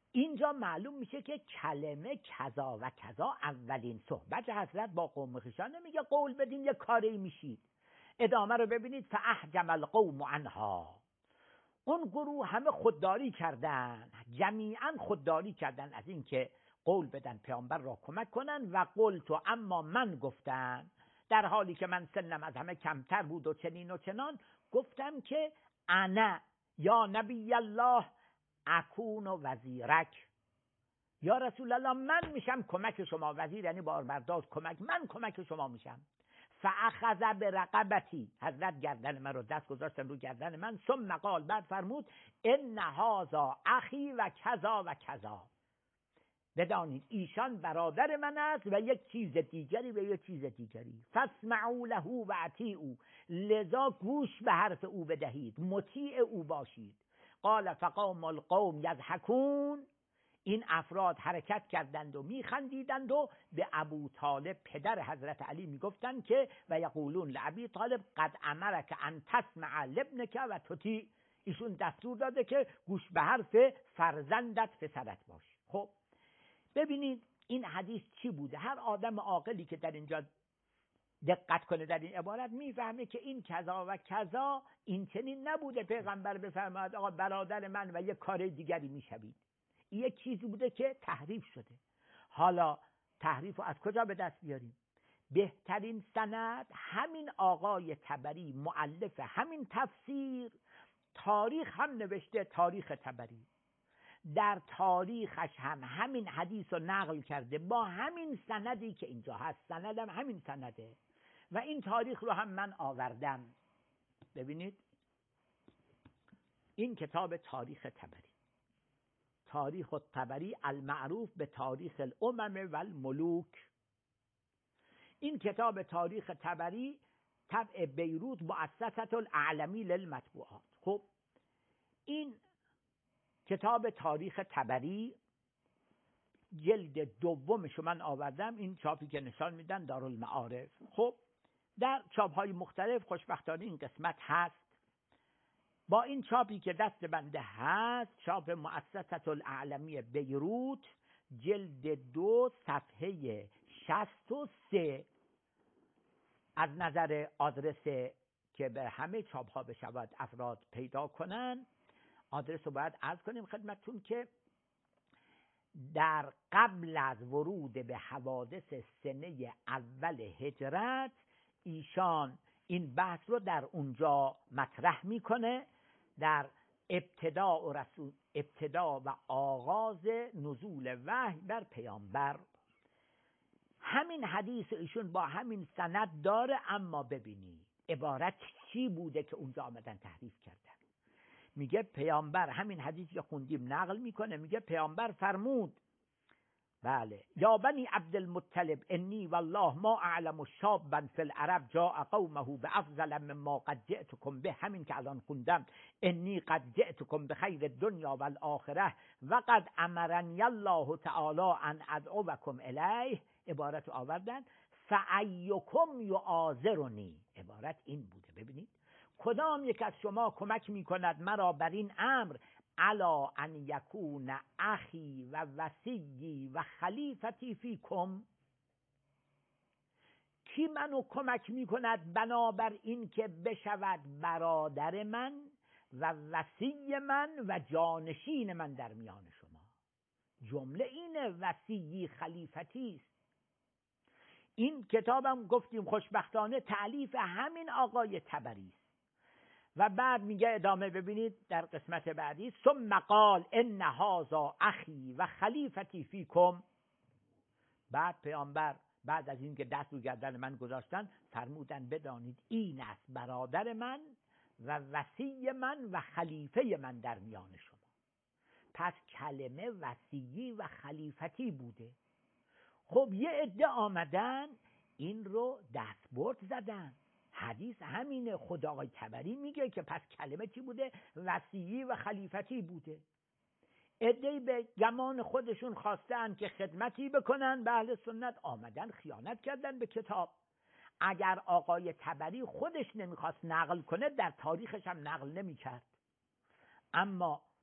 اینجا معلوم میشه که کلمه کذا و کذا اولین صحبت حضرت با قوم خویشان نمیگه قول بدین یه کاری میشید. ادامه رو ببینید، فاحجم القوم عنها، اون گروه همه خودداری کردن، جمیعا خودداری کردن از این که قول بدن پیامبر را کمک کنن. و قلت، اما من گفتم، در حالی که من سنم از همه کمتر بود و چنین و چنان، گفتم که انا یا نبی الله اکون و وزیرک، یا رسول الله من میشم کمک شما، وزیر یعنی باربردار کمک، من کمک شما میشم. فاخذ برقبتی، حضرت گردن من رو دست گذاشتن رو گردن من. ثم قال، بعد فرمود ان هذا اخی و کذا و کذا، بدانید ایشان برادر من است و یک چیز دیگری و یک چیز دیگری. فاسمعوا له و اطیعوا، لذا گوش به حرف او بدهید، مطیع او باشید. قال فقام القوم یضحکون، این افراد حرکت کردند و میخندیدند و به ابو طالب پدر حضرت علی میگفتند که و یقولون لابی طالب قد امرک ان تسمع لابنک و تطیع، ایشون دستور داده که گوش به حرف فرزندت پسرت باش. خب ببینید این حدیث چی بوده. هر آدم عاقلی که در اینجا دقت کنه در این عبارت میفهمه که این کذا و کذا این چنین نبوده پیغمبر بفرماید آقا برادر من و یک کار دیگری میشوید. این یک چیزی بوده که تحریف شده. حالا تحریف رو از کجا به دست بیاریم؟ بهترین سند همین آقای طبری، مؤلف همین تفسیر، تاریخ هم نوشته، تاریخ طبری. در تاریخش هم همین حدیث رو نقل کرده با همین سندی که اینجا هست، سندم همین سنده و این تاریخ رو هم من آوردم. ببینید این کتاب تاریخ طبری، تاریخ الطبری المعروف به تاریخ الامم و الملوک. این کتاب تاریخ طبری طبع بیروت مؤسسة الاعلمی للمطبوعات. خب این کتاب تاریخ طبری جلد دومشو من آوردم، این چاپی که نشان میدن دارالمعارف. خب در چاپ‌های مختلف خوشبختانه این قسمت هست. با این چاپی که دست بنده هست، چاپ مؤسسة الاعلمی بیروت، جلد 2 صفحه 63، از نظر آدرس که به همه چاپ‌ها بشود افراد پیدا کنن، آدرس رو باید عرض کنیم خدمتتون که در قبل از ورود به حوادث سنه اول هجرت ایشان این بحث رو در اونجا مطرح میکنه، در ابتدا و آغاز نزول وحی بر پیامبر. همین حدیث ایشون با همین سند داره، اما ببینی عبارت چی بوده که اونجا آمدن تحریف کردن. میگه پیامبر، همین حدیثی که خوندیم نقل میکنه، میگه پیامبر فرمود بله یا بنی عبدالمطلب انی والله ما اعلم شابا فی العرب جاء قومه بافضل مما قد جئتکم به، همین که الان خوندم، انی قد جئتکم بخیر الدنیا والآخره و قد امرنی الله تعالی ان ادعوکم الیه، عبارت آوردن فایکم یعاذرنی، عبارت این بوده. ببینید کدام یک از شما کمک میکند مرا بر این امر، الا ان یکون اخی و وصیی و خلیفتی فیکم، کی منو کمک میکند بنابر این که بشود برادر من و وصی من و جانشین من در میان شما. جمله اینه، وصیی خلیفتی است. این کتابم گفتیم خوشبختانه تألیف همین آقای طبری است. و بعد میگه ادامه ببینید در قسمت بعدی، ثم قال ان هذا اخی و خلیفتی فیکم، بعد پیامبر بعد از این که دست رو گردن من گذاشتن فرمودن بدانید این است برادر من و وصی من و خلیفه من در میان شما. پس کلمه وصیی و خلیفتی بوده. خب یه عده آمدن این رو دستبرد زدن. حدیث همینه، خدای طبری میگه که پس کلمه چی بوده؟ وصیی و خلیفتی بوده. عده‌ای به گمان خودشون خواستن که خدمتی بکنن به اهل سنت، آمدن خیانت کردن به کتاب. اگر آقای طبری خودش نمیخواست نقل کنه در تاریخش هم نقل نمیکرد، اما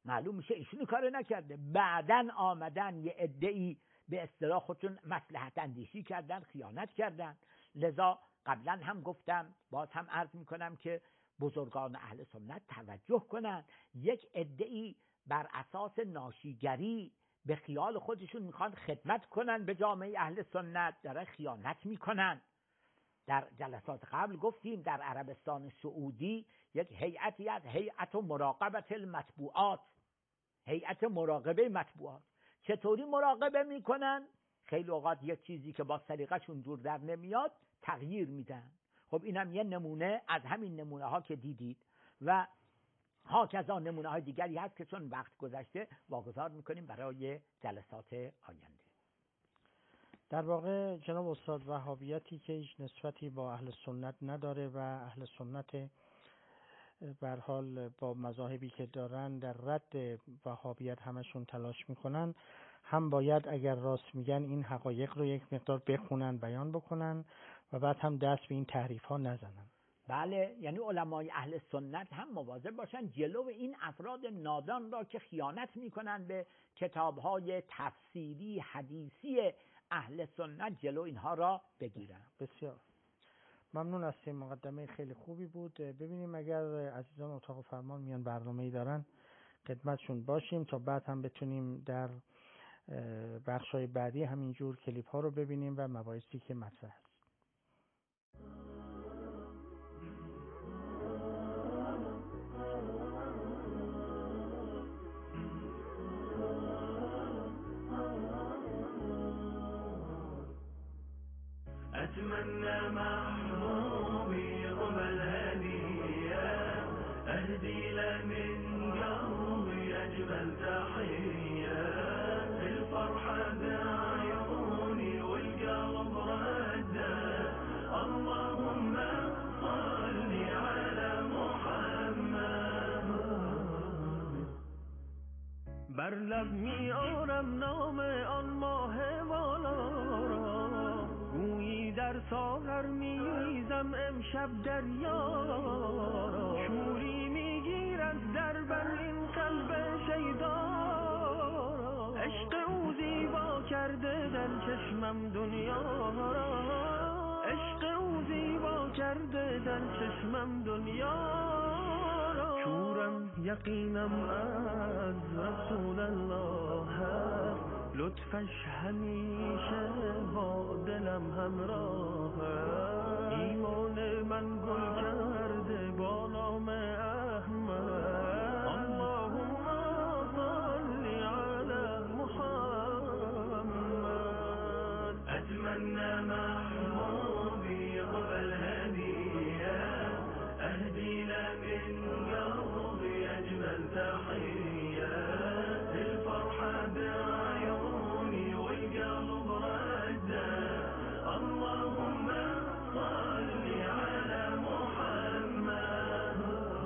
معلوم میشه ایشون کار نکرده. بعدن آمدن یه عده‌ای به اصطلاح خودشون مصلحت اندیشی کردن، خیانت کردن. لذا قبلا هم گفتم، باز هم عرض میکنم که بزرگان اهل سنت توجه کنن. یک عده‌ای بر اساس ناشیگری به خیال خودشون میخوان خدمت کنن به جامعه اهل سنت، دارن خیانت میکنن. در جلسات قبل گفتیم در عربستان سعودی یک هیئتی از هیئت مراقبت المطبوعات، هیئت مراقبه مطبوعات. چطوری مراقبه میکنن؟ خیلی اوقات یک چیزی که با سلیقه‌شون جور در نمیاد تغییر میدن. خب اینم یه نمونه از همین نمونه ها که دیدید و هاکذا نمونه های دیگری هست که چون وقت گذشته واگذار میکنیم برای جلسات آینده. در واقع جناب استاد، وهابیتی که هیچ نسبتی با اهل سنت نداره و اهل سنت به هر حال با مذاهبی که دارن در رد وهابیت همشون تلاش میکنن، هم باید اگر راست میگن این حقایق رو یک مقدار بخونن، بیان بکنن و بعد هم دست به این تحریف ها نزنن. بله، یعنی علمای اهل سنت هم مواظب باشن جلو این افراد نادان را که خیانت میکنن به کتابهای تفسیری حدیثی اهل سنت، جلو اینها را بگیرن. بسیار ممنون از این مقدمه خیلی خوبی بود. ببینیم اگر عزیزان اتاق فرمان میان برنامه‌ای دارن خدمتشون باشیم تا بعد هم بتونیم در بخش‌های بعدی همینجور کلیپ ها رو ببینیم و مباحثی که مطرح است. أتمنى محبوبي رب الهدية أهدي له من قلبي أجمل تحية الفرحة بعيوني والقلب ردة اللهم صل على محمد بر لب میارم نام آن ماه والا را گویی در ساغر میریزم امشب دریا را شوری میگیرد در بر این قلب شیدا را عشق او زیبا کرده در چشمم دنیا را عشق او زیبا کرده در چشمم دنیا را شورم یقینم از رسول الله هست لطفش همیشه با دلم همراه ایمان من گل کرده با نام احمد اللهم صل علی محمد اتمنى محبوبي قبل هدية اهدي له من قلبي اجمل تحية الفرحة بعيوني والقلب ردة اللهم صل على محمد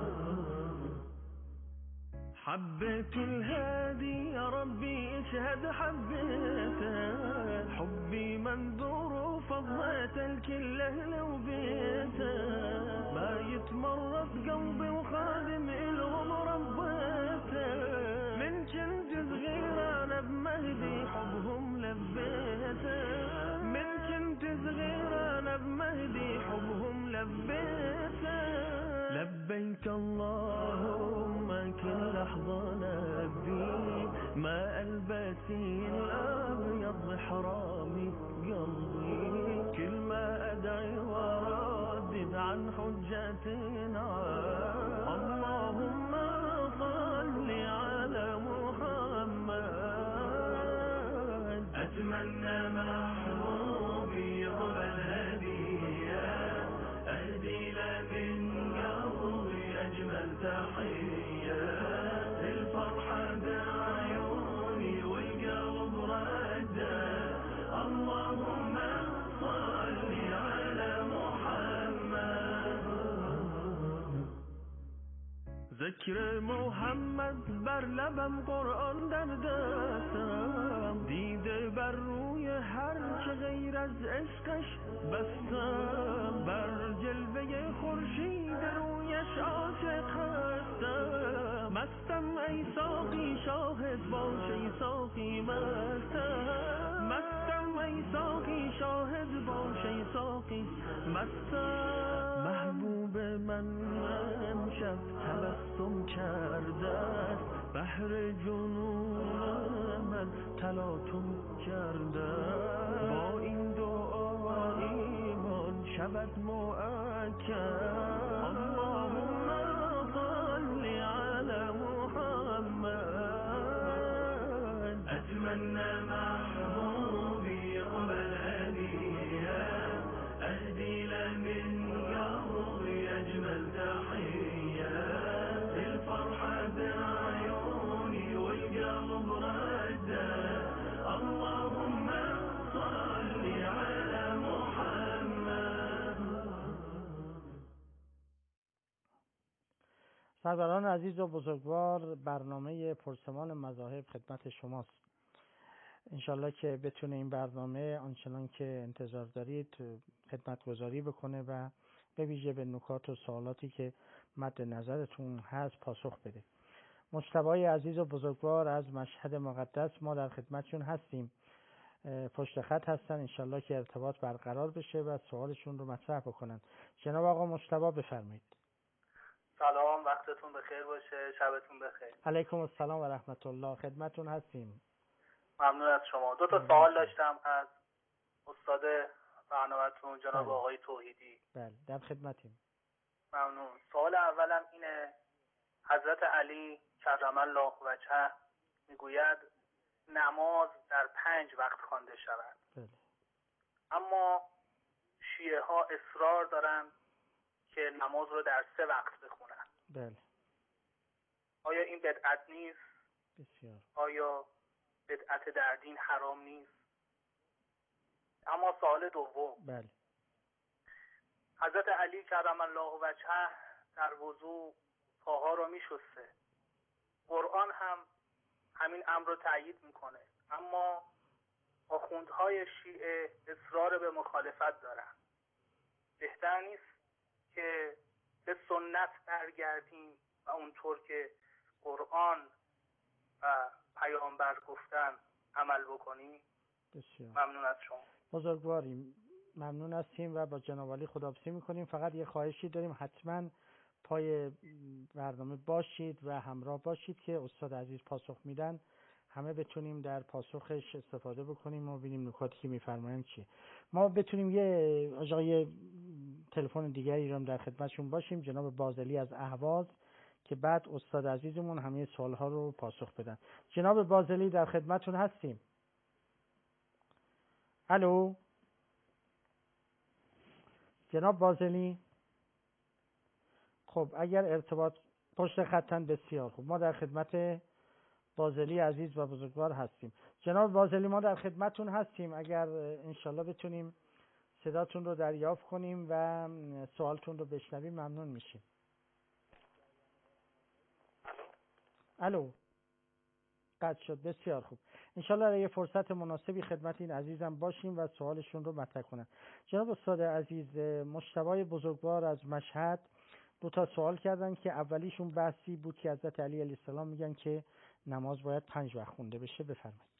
حبيت الهادي يا ربي اشهد حبيته حبي منذور وفضيت الكل اهله وبيته ما يتمرد قلبي وخادم الهم ربيته من كنت صغير انا بمهدي حبهم لبيته من كنت صغير انا بمهدي حبهم لبيته لبيك اللهم كل لحظة نبي ما ألبسي الأبيض حرامي قلبي كل ما أدعي وردد عن حجتنا اللهم صل على محمد أتمنى محبوبي قبل الهدية أهدي له من قلبي أجمل تحية الفرحة بعيوني والقلب ردة اللهم صل على محمد ذکر محمد بر لبم قرآن در دستم دیده بر روی هر چه غیر از عشقش بستم بر جلوه خورشید رویش عاشق هستم مستم ای ساقی شاهد باش ای ساقی مستم ای ساقی شاهد باش ای ساقی مستم. محبوب من امشب تبسم کرده است، بحر جنون من تلاطم کرده. با این دعا ایمان شود مؤکد. اللهم صل علی محمد. اتمنى محبوبي يقبل هديه، اهدي له من قلبي اجمل تحيه. الفرحه بعيوني والقلب رده. اللهم صل على محمد. سروران عزیز و بزرگوار، برنامه پرسمان مذاهب خدمت شماست. انشالله که بتونه این برنامه آنچنان که انتظار دارید خدمتگزاری بکنه و به ویژه به نکات و سوالاتی که مد نظرتون هست پاسخ بده. مجتبی عزیز و بزرگوار از مشهد مقدس ما در خدمتشون هستیم، پشت خط هستن، انشالله که ارتباط برقرار بشه و سوالشون رو مطرح بکنن. جناب آقا مجتبی بفرمایید. سلام، وقتتون بخیر باشه، شبتون بخیر. علیکم السلام و رحمت الله، خدمتون هستیم. ممنون از شما. 2 سوال داشتم از استاد برنامه‌تون جناب آقای توحیدی. بله، در خدمتیم. ممنون. سوال اولم اینه، حضرت علی کرم الله وجهه میگوید نماز در 5 وقت خوانده شود. بله. اما شیعه ها اصرار دارن که نماز رو در 3 وقت بخونن. بله. آیا این بدعت نیست؟ بسیار. آیا بدعت در دین حرام نیست؟ اما سوال دوم، بله. حضرت علی کرم الله وجهه در وضو پاها رو میشسته. قرآن هم همین امر رو تأیید میکنه، اما آخوندهای شیعه اصرار به مخالفت دارن. بهتر نیست که به سنت برگردیم و اونطور که قرآن و پیامبر گفتن عمل بکنیم؟ بسیار ممنون از شما. بزرگواریم، ممنون هستیم و با جناب علی خداحافظی میکنیم. فقط یه خواهشی داریم، حتما پای برنامه باشید و همراه باشید که استاد عزیز پاسخ میدن، همه بتونیم در پاسخش استفاده بکنیم و ببینیم نکاتی که میفرمایند چیه. ما بتونیم یه تلفن دیگری رو هم در خدمتشون باشیم، جناب بازلی از اهواز، که بعد استاد عزیزمون همه سوالها رو پاسخ بدن. جناب بازلی در خدمتتون هستیم. الو جناب بازلی. خب اگر ارتباط پشت خطن بسیار خوب، ما در خدمت بازلی عزیز و بزرگوار هستیم. جناب بازلی ما در خدمتتون هستیم، اگر انشالله بتونیم صداتون رو دریافت کنیم و سوالتون رو بشنویم ممنون میشیم. الو قطع شد. بسیار خوب، انشالله یه فرصت مناسبی خدمت این عزیزم باشیم و سوالشون رو مطرح کنن. جناب استاد عزیز، مجتبی بزرگوار از مشهد 2 سوال کردن که اولیشون بحثی بود که حضرت علی علیه السلام میگن که نماز باید 5 وقت خونده بشه. بفرمایید.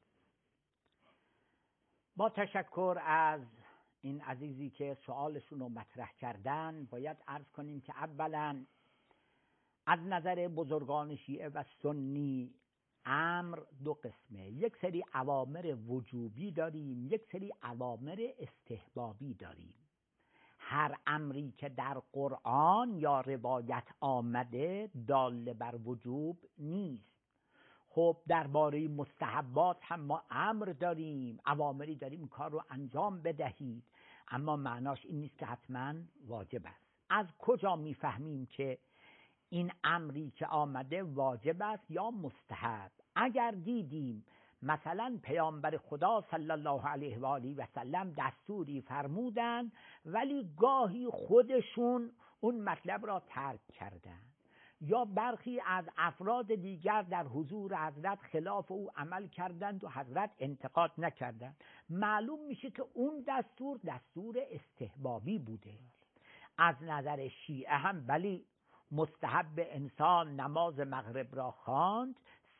با تشکر از این عزیزی که سوالشون رو مطرح کردن، باید عرض کنیم که اولا از نظر بزرگان شیعه و سنی امر 2 قسمه. یک سری اوامر وجوبی داریم، یک سری اوامر استحبابی داریم. هر امری که در قرآن یا روایت آمده دال بر وجوب نیست. خب درباره مستحبات هم ما امر داریم، اوامری داریم کار رو انجام بدهید، اما معناش این نیست که حتما واجب است. از کجا میفهمیم که این امری که آمده واجب است یا مستحب؟ اگر دیدیم مثلا پیامبر خدا صلی الله علیه و آله و سلم دستوری فرمودن ولی گاهی خودشون اون مطلب را ترک کردن، یا برخی از افراد دیگر در حضور حضرت خلاف او عمل کردند و حضرت انتقاد نکردند، معلوم میشه که اون دستور استحبابی بوده. از نظر شیعه هم ولی مستحب انسان نماز مغرب را خواند،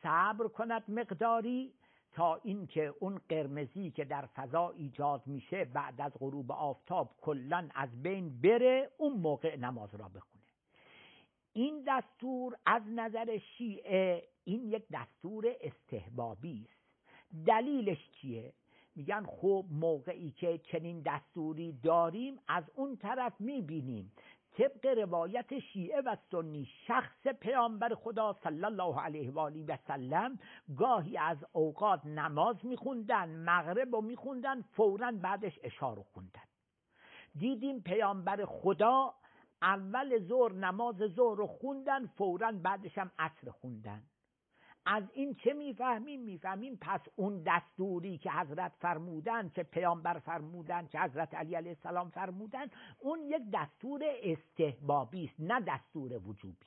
صبر کند مقداری تا اینکه اون قرمزی که در فضا ایجاد میشه بعد از غروب آفتاب کلاً از بین بره، اون موقع نماز را بخونه. این دستور از نظر شیعه این یک دستور استحبابی است. دلیلش چیه؟ میگن خب موقعی که چنین دستوری داریم از اون طرف میبینیم طبق روایت شیعه و سنی شخص پیامبر خدا صلی الله علیه و آله و سلم گاهی از اوقات نماز میخوندن، مغرب رو میخوندن، فوراً بعدش عشا رو خوندن. دیدیم پیامبر خدا اول ظهر نماز ظهر رو خوندن، فوراً بعدش هم عصر خوندن. از این چه میفهمیم؟ میفهمیم پس اون دستوری که حضرت فرمودن، که پیامبر فرمودن، که حضرت علی علیه السلام فرمودن، اون یک دستور استحبابی است، نه دستور وجوبی.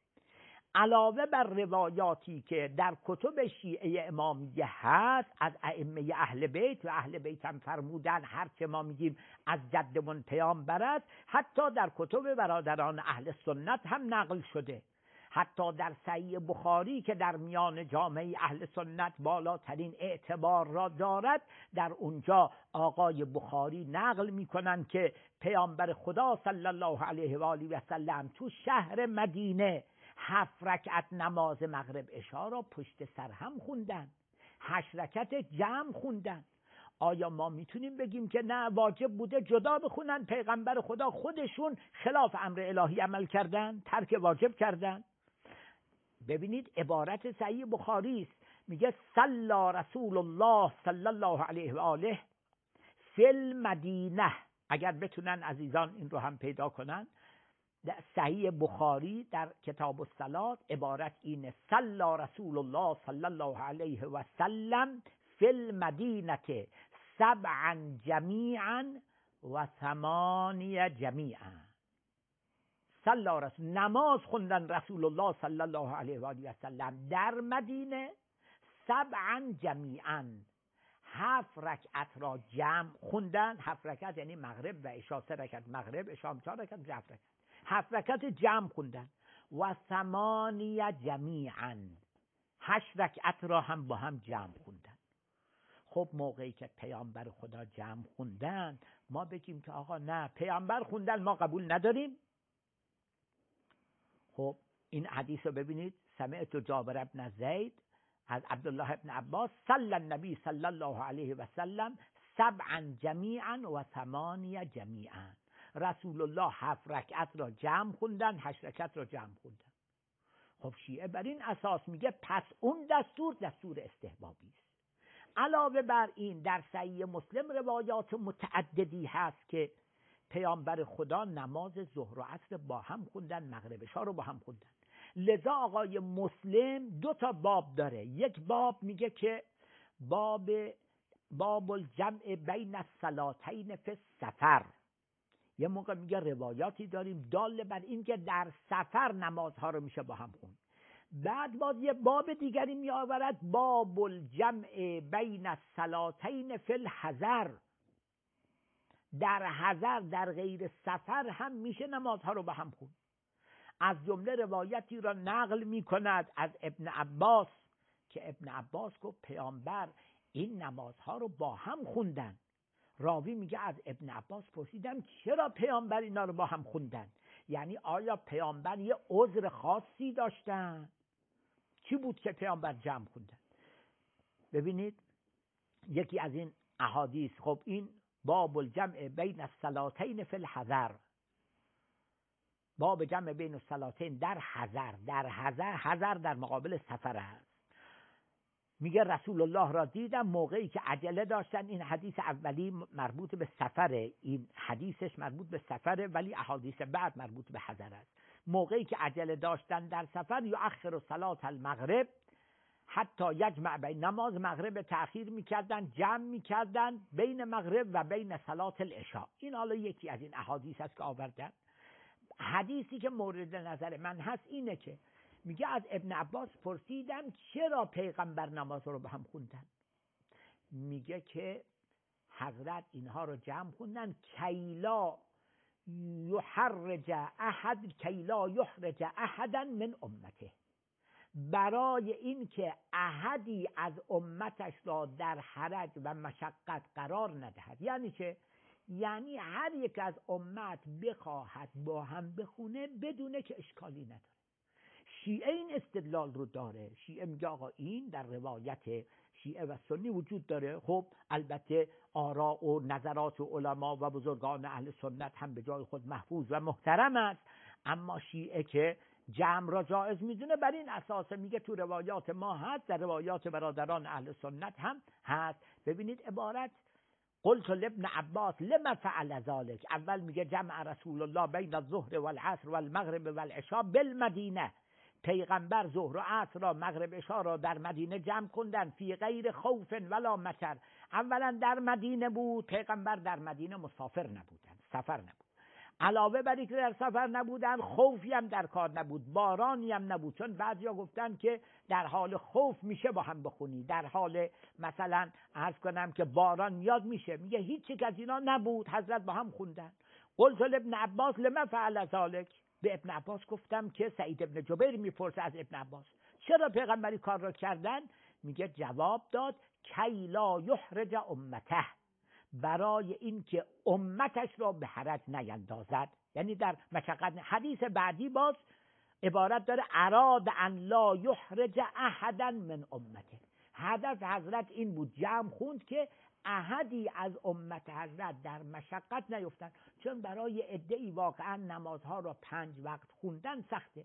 علاوه بر روایاتی که در کتب شیعه امامیه هست از ائمه اهل بیت، و اهل بیت هم فرمودن هر چه ما میگیم از جدمون پیامبر است، حتی در کتب برادران اهل سنت هم نقل شده. حتی در صحیح بخاری که در میان جامعه اهل سنت بالاترین اعتبار را دارد، در اونجا آقای بخاری نقل میکنن که پیامبر خدا صلی الله علیه و آله و سلم تو شهر مدینه 7 رکعت نماز مغرب عشا را پشت سر هم خوندن، 8 رکعت جمع خوندن. آیا ما میتونیم بگیم که نه واجب بوده جدا بخونن؟ پیغمبر خدا خودشون خلاف امر الهی عمل کردن، ترک واجب کردن. ببینید عبارت صحیح بخاری است، میگه صلی رسول الله صلی الله علیه و آله فی المدینه. اگر بتونن عزیزان این رو هم پیدا کنن، در صحیح بخاری در کتاب الصلات عبارت اینه: صلی رسول الله صلی الله علیه و سلم فی المدینه 7 جمیعا و 8 جمیعا. صلی رسول، نماز خوندن رسول الله صلی الله علیه و آله و سلم در مدینه 7 جمیعا، 7 رکعت را جمع خوندن. 7 رکعت یعنی مغرب و عشا، 3 رکعت مغرب، عشا 4 رکعت، 7 رکعت، 7 رکعت جمع خوندن. و 8 جمیعا، 8 رکعت را هم با هم جمع خوندن. خب موقعی که پیامبر خدا جمع خوندن ما بگیم که آقا نه پیامبر خوندن ما قبول نداریم؟ خب این حدیث رو ببینید: سمعت جابر بن زید از عبدالله ابن عباس صلی النبی صلی الله علیه و سلم 7 جمیعا و 8 جمیعا. رسول الله 7 رکعت را جمع خوندن، 8 رکعت را جمع خوندن. خب شیعه بر این اساس میگه پس اون دستور استحبابی است. علاوه بر این در صحیح مسلم روایات متعددی هست که پیامبر خدا نماز ظهر و عصر با هم خوندن، مغرب عشا رو با هم خوندن. لذا آقای مسلم 2 باب داره. یک باب میگه که باب الجمع بین الصلاتین فی السفر. یه موقع میگه روایاتی داریم دال بر این که در سفر نمازها رو میشه با هم خوند. بعد باز یه باب دیگری می آورد: باب الجمع بین الصلاتین فی الحضر. در حضر، در غیر سفر هم میشه نمازها رو با هم خوند. از جمله روایتی را نقل می کند از ابن عباس که ابن عباس گفت پیامبر این نمازها رو با هم خوندن. راوی میگه از ابن عباس پرسیدم چرا پیامبر اینا رو با هم خوندن؟ یعنی آیا پیامبر یه عذر خاصی داشتن؟ چی بود که پیامبر جمع خوندن؟ ببینید یکی از این احادیث، خب این باب الجمع بین الصلاتین فی الحضر، باب جمع بین الصلاتین در حضر. در حضر در مقابل سفر است. میگه رسول الله را دیدم موقعی که عجله داشتن. این حدیث اولی مربوط به سفره، این حدیثش مربوط به سفره، ولی احادیث بعد مربوط به حضر است. موقعی که عجله داشتن در سفر، یؤخر صلات المغرب حتی یجمع بین، نماز مغرب تأخیر میکردن، جمع میکردن بین مغرب و بین صلات العشاء. این حالا یکی از این احادیث است که آوردن. حدیثی که مورد نظر من هست اینه که میگه از ابن عباس پرسیدم چرا پیغمبر نماز رو به هم خوندن؟ میگه که حضرت اینها رو جمع خوندن کیلا یحرج احدا من امته، برای این که احدی از امتش را در حرج و مشقت قرار ندهد. یعنی چه؟ یعنی هر یک از امت بخواهد با هم بخونه بدونه که اشکالی نداره. شیعه این استدلال رو داره. شیعه میگه آقا این در روایت شیعه و سنی وجود داره. خب البته آراء و نظرات علما و بزرگان اهل سنت هم به جای خود محفوظ و محترم است، اما شیعه که جمع را جایز میدونه بر این اساس میگه تو روایات ما هست، در روایات برادران اهل سنت هم هست. ببینید عبارت قلت لابن عباس لما فعل ذلك، اول میگه جمع رسول الله بین الظهر والعصر والمغرب والعشاء بالمدینه، پیغمبر ظهر و عصر را مغرب عشاء را در مدینه جمع کردن فی غیر خوف ولا مطر. اولا در مدینه بود، پیغمبر در مدینه مسافر نبودن، سفر نبود. علاوه بر اینکه در سفر نبودن، خوفی هم در کار نبود، بارانی هم نبود. چون بعضیا گفتن که در حال خوف میشه با هم بخونی، در حال مثلا عرض کنم که باران میاد میشه. میگه هیچ یک از اینا نبود، حضرت با هم خوندن. قلت لابن عباس لما فعل ذلك، به ابن عباس گفتم که سعید ابن جبیر میپرسه از ابن عباس چرا پیغمبری کار را کردن؟ میگه جواب داد کی لا یحرج امته، برای اینکه امتش را به حرج نیندازد. یعنی در مشقت. حدیث بعدی باز عبارت داره اراد ان لا یحرج احدا من امته، هدف حضرت این بود، جمع خوند که احدی از امت حضرت در مشقت نیفتن. چون برای عده‌ای واقعا نمازها را 5 وقت خوندن سخته،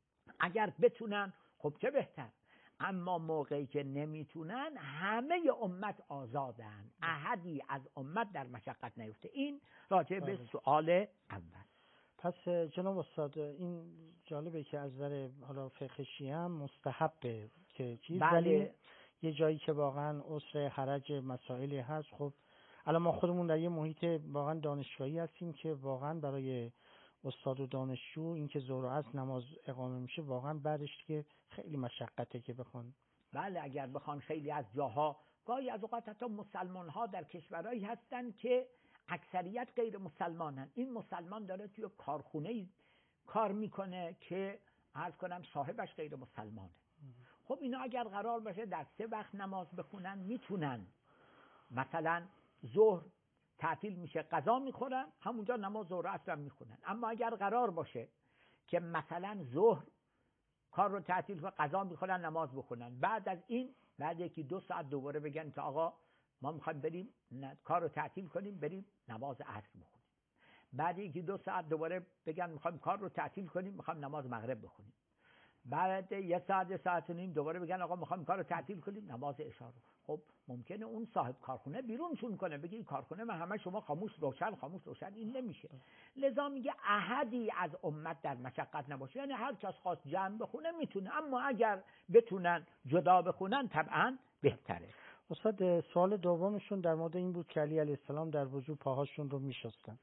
اگر بتونن خب چه بهتر، اما موقعی که نمیتونن همه امت آزادن، احدی از امت در مشقت نیفته. این راجع به سؤال اول. پس جناب استاد این جالبه که از نظر حالا فقه شیعه هم مستحبه که چیز، ولی یه جایی که واقعا عسر حرج مسائلی هست. خب الان ما خودمون در یه محیط واقعا دانشگاهی هستیم که واقعا برای استاد و دانشجو این که ظهر و عصر نماز اقامه میشه واقعا بعدش که خیلی مشقته که بخوان. بله اگر بخوان خیلی از جاها، گاهی از اوقات حتی مسلمان ها در کشورهایی هستن که اکثریت غیر مسلمانن، این مسلمان داره توی کارخونه کار میکنه که عرض کنم صاحبش غیر مسلمانه. خب اینا اگر قرار باشه در 3 وقت نماز بخونن میتونن، مثلا ظهر تعطیل میشه غذا میخورن، همونجا نماز ظهر و عصر هم میخونن. اما اگر قرار باشه که مثلا ظهر کار رو تعطیل کنن، غذا میخورن، نماز بخونن، بعد از این بعد 1-2 ساعت دوباره بگن که آقا ما میخوایم بریم کار رو تعطیل کنیم بریم نماز عصر بخونیم، بعد 1-2 ساعت دوباره بگن میخوایم کار رو تعطیل کنیم میخوایم نماز مغرب بخونیم، بعد 1 ساعت و نیم دوباره بگن آقا میخوایم کار رو تعطیل کنیم نماز عشا رو. خب ممکنه اون صاحب کارخونه بیرونشون کنه، بگه این کارخونه من همه شما خاموش روشن، این نمیشه. لذا میگه احدی از امت در مشقت نباشه، یعنی هر کس خواست جمع بخونه میتونه، اما اگر بتونن جدا بخونن طبعا بهتره. استاد سوال دومشون در مورد این بود که علی علیه السلام در وضو پاهاشون رو میشستن.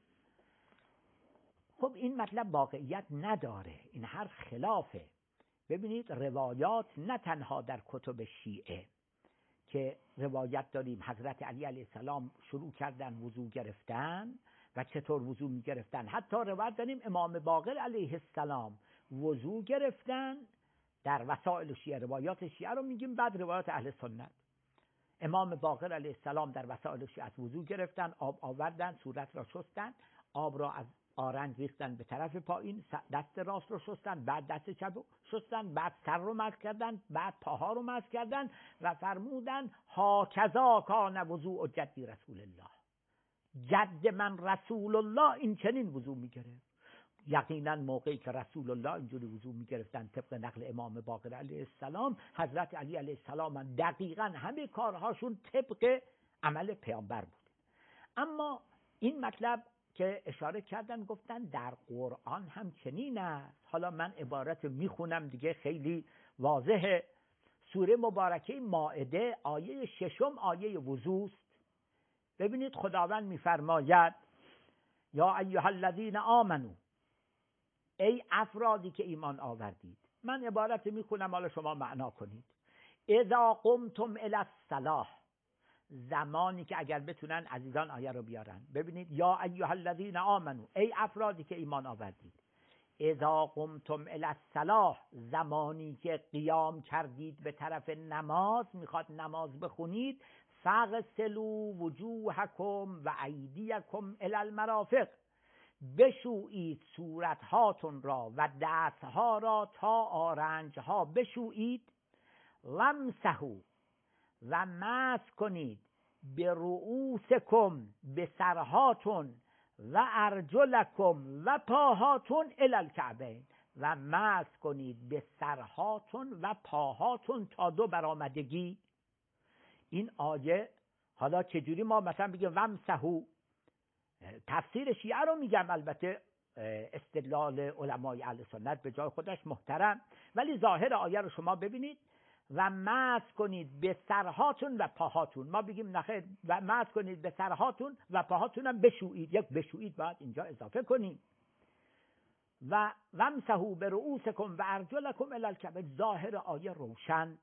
خب این مطلب واقعیت نداره، این حرف خلافه. ببینید روایات نه تنها در کتب شیعه که روایت داریم حضرت علی علیه السلام شروع کردن وضو گرفتن و چطور وضو می گرفتن، حتی روایت داریم امام باقر علیه السلام وضو گرفتن در وسائل شیعه. روایات شیعه رو میگیم، بعد روایات اهل سنت. امام باقر علیه السلام در وسائل شیعه وضو گرفتن، آب آوردن، صورت را شستن، آب را از آرنج ریختن به طرف پایین، دست راست رو شستن، بعد دست چپ رو شستن، بعد سر رو مسح کردن، بعد پاها رو مسح کردن و فرمودن هاکذا کان وضوء جدی رسول الله، جد من رسول الله این چنین وضو میگرفت. یقینا موقعی که رسول الله اینجوری وضو میگرفتن طبق نقل امام باقر علیه السلام، حضرت علی علیه السلام دقیقاً همه کارهاشون طبق عمل پیامبر بود. اما این مطلب که اشاره کردن گفتن در قرآن هم چنین است. حالا من عبارت میخونم دیگه خیلی واضحه. سوره مبارکه مائده آیه 6 آیه وضوست. ببینید خداوند میفرماید یا ایها الذین آمنو، ای افرادی که ایمان آوردید. من عبارت میخونم حالا شما معنا کنید. اذا قمتم الی الصلاة، زمانی که اگر بتونن عزیزان آیه رو بیارن. ببینید یا ایها الذین آمنو، ای افرادی که ایمان آوردید، اذا قمتم الی الصلاة، زمانی که قیام کردید به طرف نماز، میخواد نماز بخونید، فاغسلوا وجوهکم و ایدیکم الی المرافق، بشویید صورتهاتون را و دستها را تا آرنجها بشویید، وامسحوا، و مسح کنید، به رؤوسکم، به سرهاتون، و ارجلکم، و پاهاتون، الی الکعبین، و مسح کنید به سرهاتون و پاهاتون تا دو برآمدگی. این آیه حالا چجوری ما مثلا بگیم وامسحوا، تفسیر شیعه رو میگم، البته استدلال علمای اهل سنت به جای خودش محترم، ولی ظاهر آیه رو شما ببینید، و مسح کنید به سرهاتون و پاهاتون. ما بگیم نخیر، و مسح کنید به سرهاتون و پاهاتون هم بشویید، یک بشویید باید اینجا اضافه کنیم، و وامسحوا برؤوسکم و ارجلکم الی الکعبین. ظاهر آیه روشن.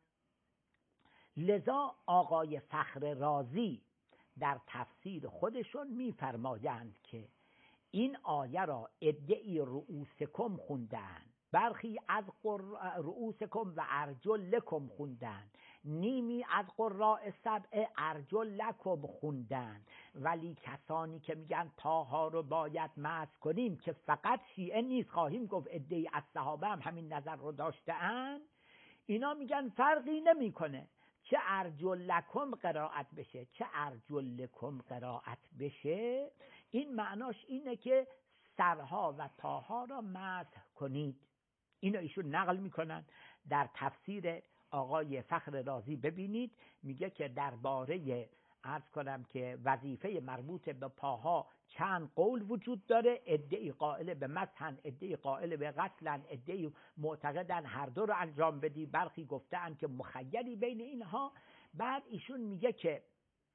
لذا آقای فخر رازی در تفسیر خودشون میفرمایند که این آیه را عده‌ای رؤوسکم خوندن، برخی از رؤوسکم و ارجلکم خوندن، نیمی از قراء سبع ارجلکم خوندن، ولی کسانی که میگن پاها رو باید مسح کنیم، که فقط شیعه نیست، خواهیم گفت عده‌ای از صحابه هم همین نظر رو داشته‌اند، اینا میگن فرقی نمیکنه چه ارجلکم قرائت بشه چه ارجلکم قرائت بشه، این معناش اینه که سرها و پاها را مسح کنید. اینو ایشون نقل میکنن در تفسیر آقای فخر رازی. ببینید میگه که درباره عرض کنم که وظیفه مربوط به پاها چند قول وجود داره، عده‌ای قائل به مسحن، عده‌ای قائل به غسلن، عده‌ای معتقدن هر دو رو انجام بدی، برخی گفتن که مخیری بین اینها. بعد ایشون میگه که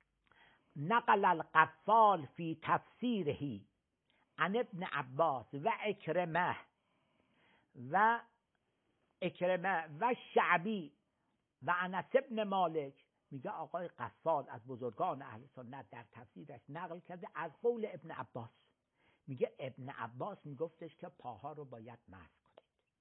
نقل القفال فی تفسیره عن ابن عباس و اکرمه و شعبی و انس ابن مالک. میگه آقای قفال از بزرگان اهل سنت در تفسیرش نقل کرده از قول ابن عباس. میگه ابن عباس میگفتش که پاها رو باید مسح کنید.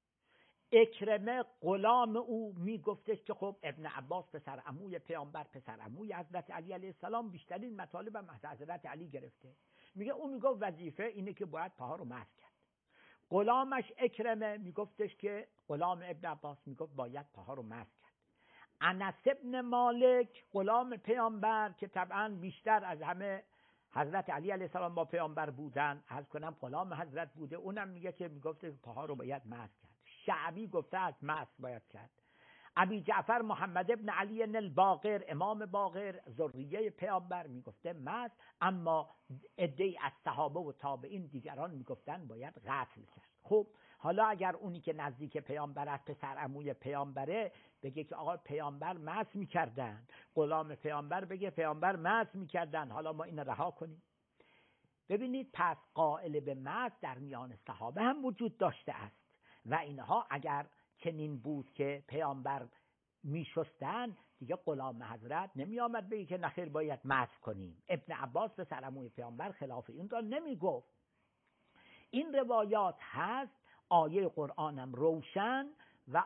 اکرمه غلام او میگفتش که خب ابن عباس پسر عموی پیامبر، پسر عموی حضرت علی علیه السلام، بیشترین مطالب هم حضرت علی گرفته. میگه اون میگفت وظیفه اینه که باید پاها رو مسح کرد. غلامش اکرمه میگفتش که غلام ابن عباس میگفت باید پاها رو مسح کرد. انس ابن مالک غلام پیامبر که طبعا بیشتر از همه حضرت علی علیه السلام با پیامبر بودن، عرض کنم غلام حضرت بوده، اونم میگه که میگفته پاها رو باید مسح کرد. شعبی گفته از مسح باید کرد. ابی جعفر محمد ابن علی الباقر، امام باقر ذریه پیامبر، میگفته مسح، اما عده‌ای از صحابه و تابعین دیگران میگفتن باید غسل کرد. خب حالا اگر اونی که نزدیک پیامبر است، پسر عموی پیامبره، بگه که آقا پیامبر مسح میکردن، غلام پیامبر بگه پیامبر مسح میکردن، حالا ما این رها کنیم. ببینید پس قائل به مسح در میان صحابه هم وجود داشته است و اینها اگر چنین بود که پیامبر میشستن، دیگه غلام حضرت نمی آمد بگه که نخیر باید مسح کنیم. ابن عباس پسر عموی پیامبر خلاف این را نمی گفت. این روایات هست، آیه قرآن هم روشن. و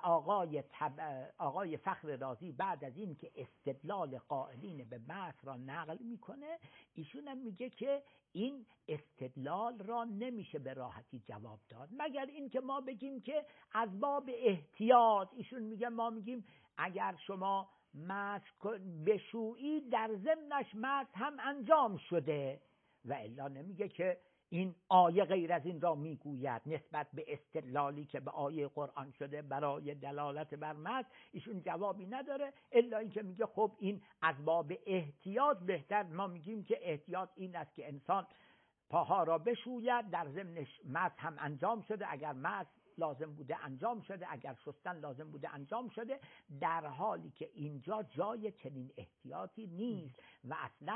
آقای فخر رازی بعد از این که استدلال قائلین به مسح را نقل میکنه، ایشون هم میگه که این استدلال را نمیشه به راحتی جواب داد، مگر این که ما بگیم که از باب احتیاط. ایشون میگه ما میگیم اگر شما مسح بشویی در ضمنش مسح هم انجام شده، و الا نمیگه که این آیه غیر از این را میگوید نسبت به استدلالی که به آیه قرآن شده برای دلالت بر مسح. ایشون جوابی نداره الا اینکه میگه خب این از باب احتیاط بهتر. ما میگیم که احتیاط این است که انسان پاها را بشوید، در ضمنش مسح هم انجام شده، اگر مسح لازم بوده انجام شده، اگر شستن لازم بوده انجام شده، در حالی که اینجا جای چنین احتیاطی نیست و اصلا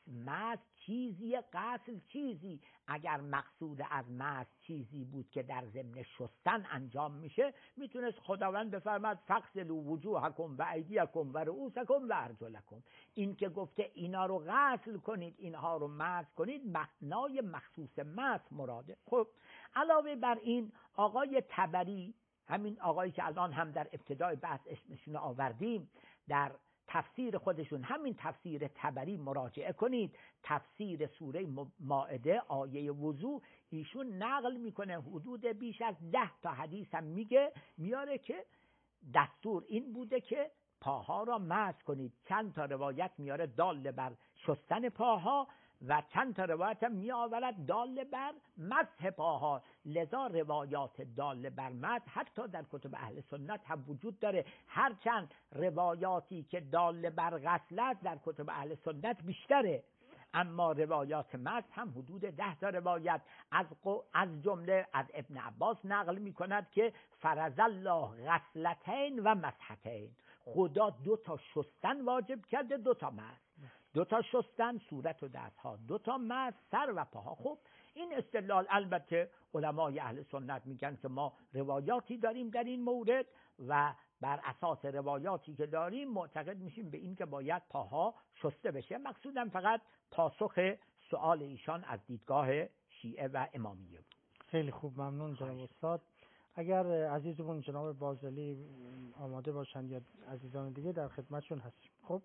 مس چیزی، غسل چیزی. اگر مقصود از مس چیزی بود که در ضمن شستن انجام میشه، میتونست خداوند بفرماد فغسلوا وجوهکم و ایدیکم و رؤوسکم و ارجلکم. این که گفته اینا رو غسل کنید، اینها رو مس کنید، معنای مخصوص مس مراده. خب علاوه بر این آقای طبری، همین آقایی که الان هم در ابتدای بحث اسمشون آوردیم، در تفسیر خودشون، همین تفسیر طبری مراجعه کنید، تفسیر سوره مائده آیه وضو، ایشون نقل میکنه حدود بیش از 10 تا حدیث هم میاره که دستور این بوده که پاها را مسح کنید. چند تا روایت میاره دال بر شستن پاها و چند تا روایت هم می آورد دال بر مسح پاها. لذا روایات دال بر مسح حتی در کتب اهل سنت هم وجود داره، هرچند روایاتی که دال بر غسل است در کتب اهل سنت بیشتره، اما روایات مسح هم حدود 10 تا روایت از جمله از ابن عباس نقل می کند که فرض الله غسلتین و مسحتین، خدا 2 تا شستن واجب کرده، 2 تا مسح. 2 تا شستن صورت و دستها، 2 تا مسح سر و پاها. خب این استدلال، البته علمای اهل سنت میگن که ما روایاتی داریم در این مورد و بر اساس روایاتی که داریم معتقد میشیم به این که باید پاها شسته بشه. مقصودم فقط پاسخ سؤال ایشان از دیدگاه شیعه و امامیه بود. خیلی خوب، ممنون جناب استاد. اگر عزیزمون جناب بازلی آماده باشند یا عزیزان دیگه در خدمتشون هستیم. خب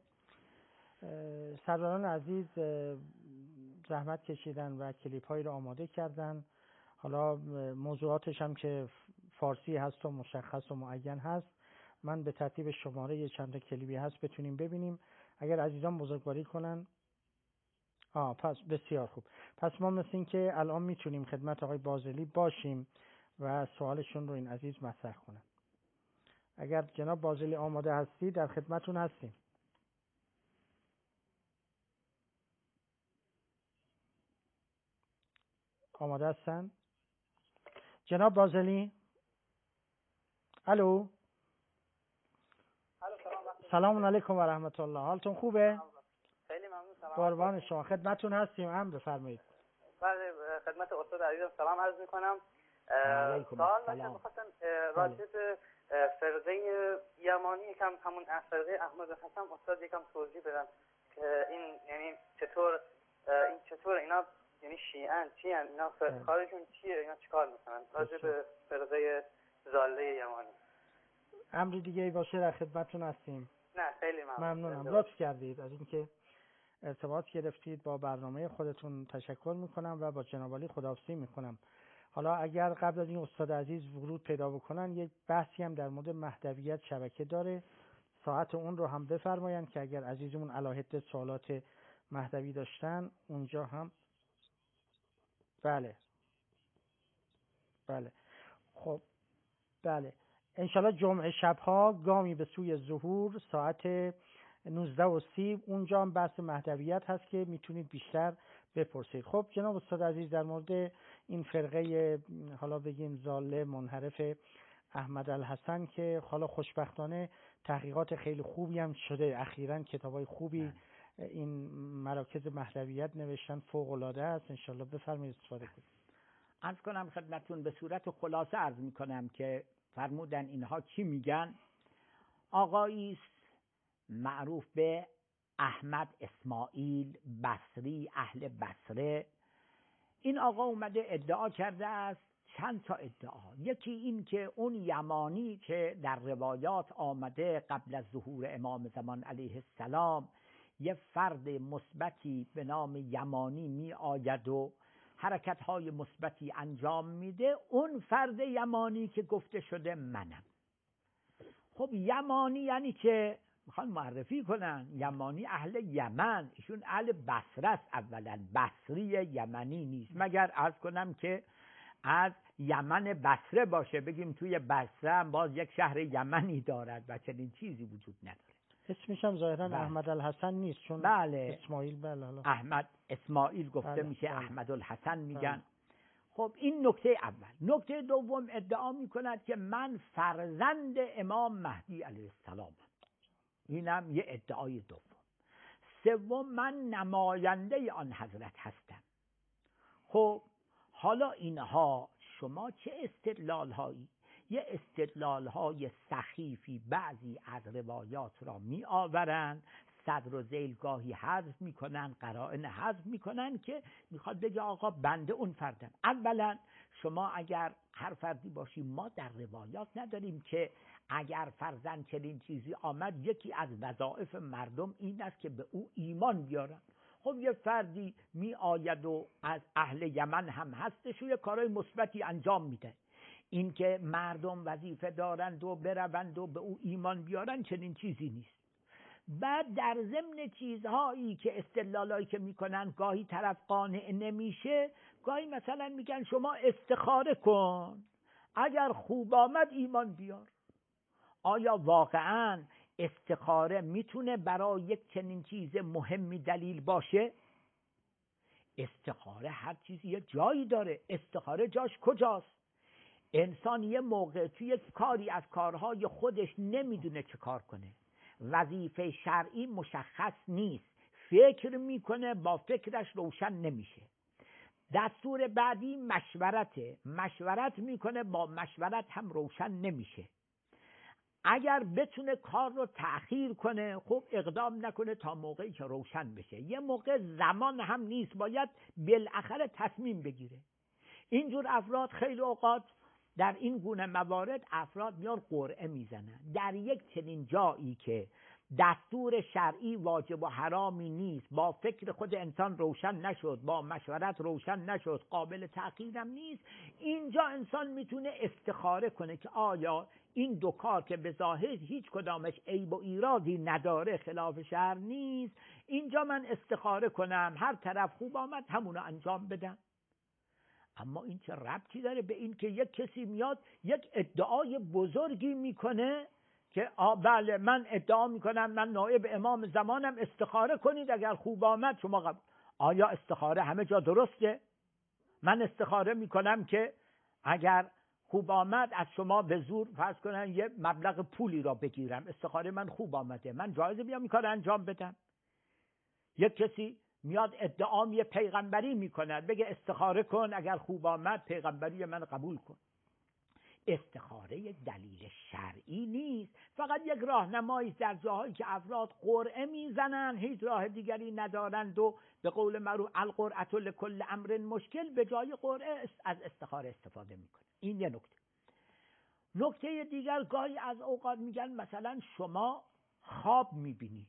سروران عزیز زحمت کشیدن و کلیپ هایی رو آماده کردن. حالا موضوعاتش هم که فارسی هست و مشخص و معین هست، من به ترتیب شماره یه چند تا کلیپی هست بتونیم ببینیم. اگر عزیزان بزرگواری کنن پس بسیار خوب. پس ما مثل این که الان میتونیم خدمت آقای بازلی باشیم و سوالشون رو این عزیز مطرح کنن. اگر جناب بازلی آماده هستی در خدمتون هستیم. آماده هستن جناب بازلی؟ الو. سلام علیکم و رحمت الله. حالتون خوبه؟ خیلی ممنون. سلام. قربان شما، خدمتتون هستیم. هم بفرمایید. بله، خدمت استاد عزیزم سلام عرض می‌کنم. سوال داشتم، می‌خواستم راجع به فرقه یمانی یکم، همون فرقه احمد حسن، استاد یکم توضیح بدن که این یعنی چطور اینا یعنی شیعن چی ان، اینا کارشون چیه، اینا چیکار میکنن؟ راجع به فرقه ضاله یمانی. امری دیگه ای باشه در خدمتتون هستیم. نه خیلی ممنونم، لطف کردید از اینکه ارتباط گرفتید. با برنامه خودتون تشکر میکنم و با جناب عالی خداحافظی میکنم. حالا اگر قبل از این استاد عزیز ورود پیدا بکنن، یک بحثی هم در مورد مهدویت شبکه داره، ساعت اون رو هم بفرمایند که اگر عزیزمون علاهده سوالات مهدوی داشتن اونجا هم. بله خب بله، انشالله جمعه شبها گامی به سوی ظهور ساعت 19:30 اونجا هم بحث مهدویت هست که میتونید بیشتر بپرسید. خب جناب استاد عزیز، در مورد این فرقه حالا بگیم ضاله منحرف احمد الحسن که حالا خوشبختانه تحقیقات خیلی خوبی هم شده اخیراً، کتابای خوبی این مراکز مهدویت نوشتن، فوق العاده است. انشالله بفرمایید استفاده کنید. عرض کنم خدمتتون به صورت خلاصه عرض میکنم که فرمودن اینها چی میگن. آقایی معروف به احمد اسماعیل بصری، اهل بصره. این آقا اومده ادعا کرده است، چند تا ادعا. یکی این که اون یمانی که در روایات آمده قبل از ظهور امام زمان علیه السلام یه فرد مثبتی به نام یمانی می آید و حرکت‌های مثبتی انجام میده، اون فرد یمانی که گفته شده منم. خب یمانی یعنی که میخوان معرفی کنن یمانی اهل یمن، ایشون اهل بصره است. اولا بصری یمنی نیست، مگر عرض کنم که از یمن بصره باشه، بگیم توی بصره هم باز یک شهر یمنی دارد و چنین چیزی وجود نداره. اسمش هم ظاهرا احمد الحسن نیست، چون اسماعیل احمد اسماعیل گفته میشه، احمد الحسن میگن. خب این نکته اول. نکته دوم، ادعا میکند که من فرزند امام مهدی علیه السلام. اینم یه ادعای دوم. سوم من نماینده آن حضرت هستم. خب حالا اینها شما چه استدلال هایی؟ یه استدلال های سخیفی بعضی از روایات را می آورند، صدر و ذیل گاهی حذف میکنن، قرائن حذف میکنن که میخواد بگه آقا بنده اون فردم. اولا شما اگر هر فردی باشی، ما در روایات نداریم که اگر فرضاً چنین چیزی آمد یکی از وظایف مردم این است که به او ایمان بیارن. خب یه فردی می آید و از اهل یمن هم هستش و یه کارهای مثبتی انجام میده، این که مردم وظیفه دارند و بروند و به او ایمان بیارن چنین چیزی نیست. بعد در ضمن چیزهایی که استدلالایی که میکنن گاهی طرف قانع نمیشه، گاهی مثلا میگن شما استخاره کن، اگر خوب آمد ایمان بیار. آیا واقعا استخاره میتونه برای یک چنین چیز مهمی دلیل باشه؟ استخاره هر چیزی یه جایی داره. استخاره جاش کجاست؟ انسان یه موقع توی کاری از کارهای خودش نمیدونه چه کار کنه، وظیفه شرعی مشخص نیست، فکر میکنه، با فکرش روشن نمیشه. دستور بعدی مشورته، مشورت میکنه، با مشورت هم روشن نمیشه. اگر بتونه کار رو تأخیر کنه، خب اقدام نکنه تا موقعی که روشن بشه. یه موقع زمان هم نیست، باید بالاخره تصمیم بگیره. اینجور افراد خیلی اوقات در این گونه موارد افراد میان قرعه میزنن. در یک چنین جایی که دستور شرعی واجب و حرامی نیست، با فکر خود انسان روشن نشد، با مشورت روشن نشد، قابل تأخیرم نیست، اینجا انسان میتونه استخاره کنه که آیا این دو کار که به ظاهر هیچ کدامش عیب و ایرادی نداره، خلاف شرع نیست، اینجا من استخاره کنم، هر طرف خوب آمد همونو انجام بدم. اما این چه ربطی داره به این که یک کسی میاد یک ادعای بزرگی میکنه که بله من ادعا میکنم من نایب امام زمانم، استخاره کنید اگر خوب آمد شما قبول. آیا استخاره همه جا درسته؟ من استخاره میکنم که اگر خوب آمد از شما به زور فرض کنن یه مبلغ پولی را بگیرم، استخاره من خوب آمده، من جایزه بیام این کار انجام بدم؟ یک کسی میاد ادعام یه پیغمبری میکند، بگه استخاره کن اگر خوب آمد پیغمبری من قبول کن. استخاره یک دلیل شرعی نیست، فقط یک راهنمایی در جاهایی که افراد قرعه میزنن، هیچ راه دیگری ندارند و به قول معروف القرعة لکل امر مشکل، به جای قرعه از استخاره استفاده میکنه. این یه نکته. نکته دیگر، گاهی از اوقات میگن مثلا شما خواب میبینی.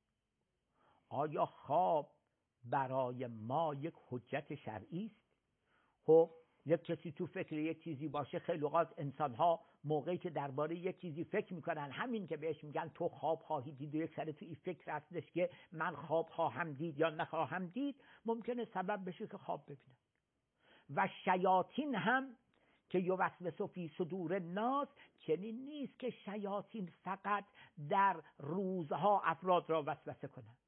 آیا خواب برای ما یک حجت شرعی است؟ خب یک کسی تو فکر یک چیزی باشه، خیلی اوقات انسان‌ها موقعی که درباره یک چیزی فکر میکنن، همین که بهش میگن تو خواب خواهی دید و یک سر تو این فکر هستش که من خواب خواهم دید یا نخواهم دید، ممکنه سبب بشه که خواب ببینن. و شیاطین هم که یوسوس فی صدور الناس، چنین نیست که شیاطین فقط در روزها افراد را وسوسه کنند.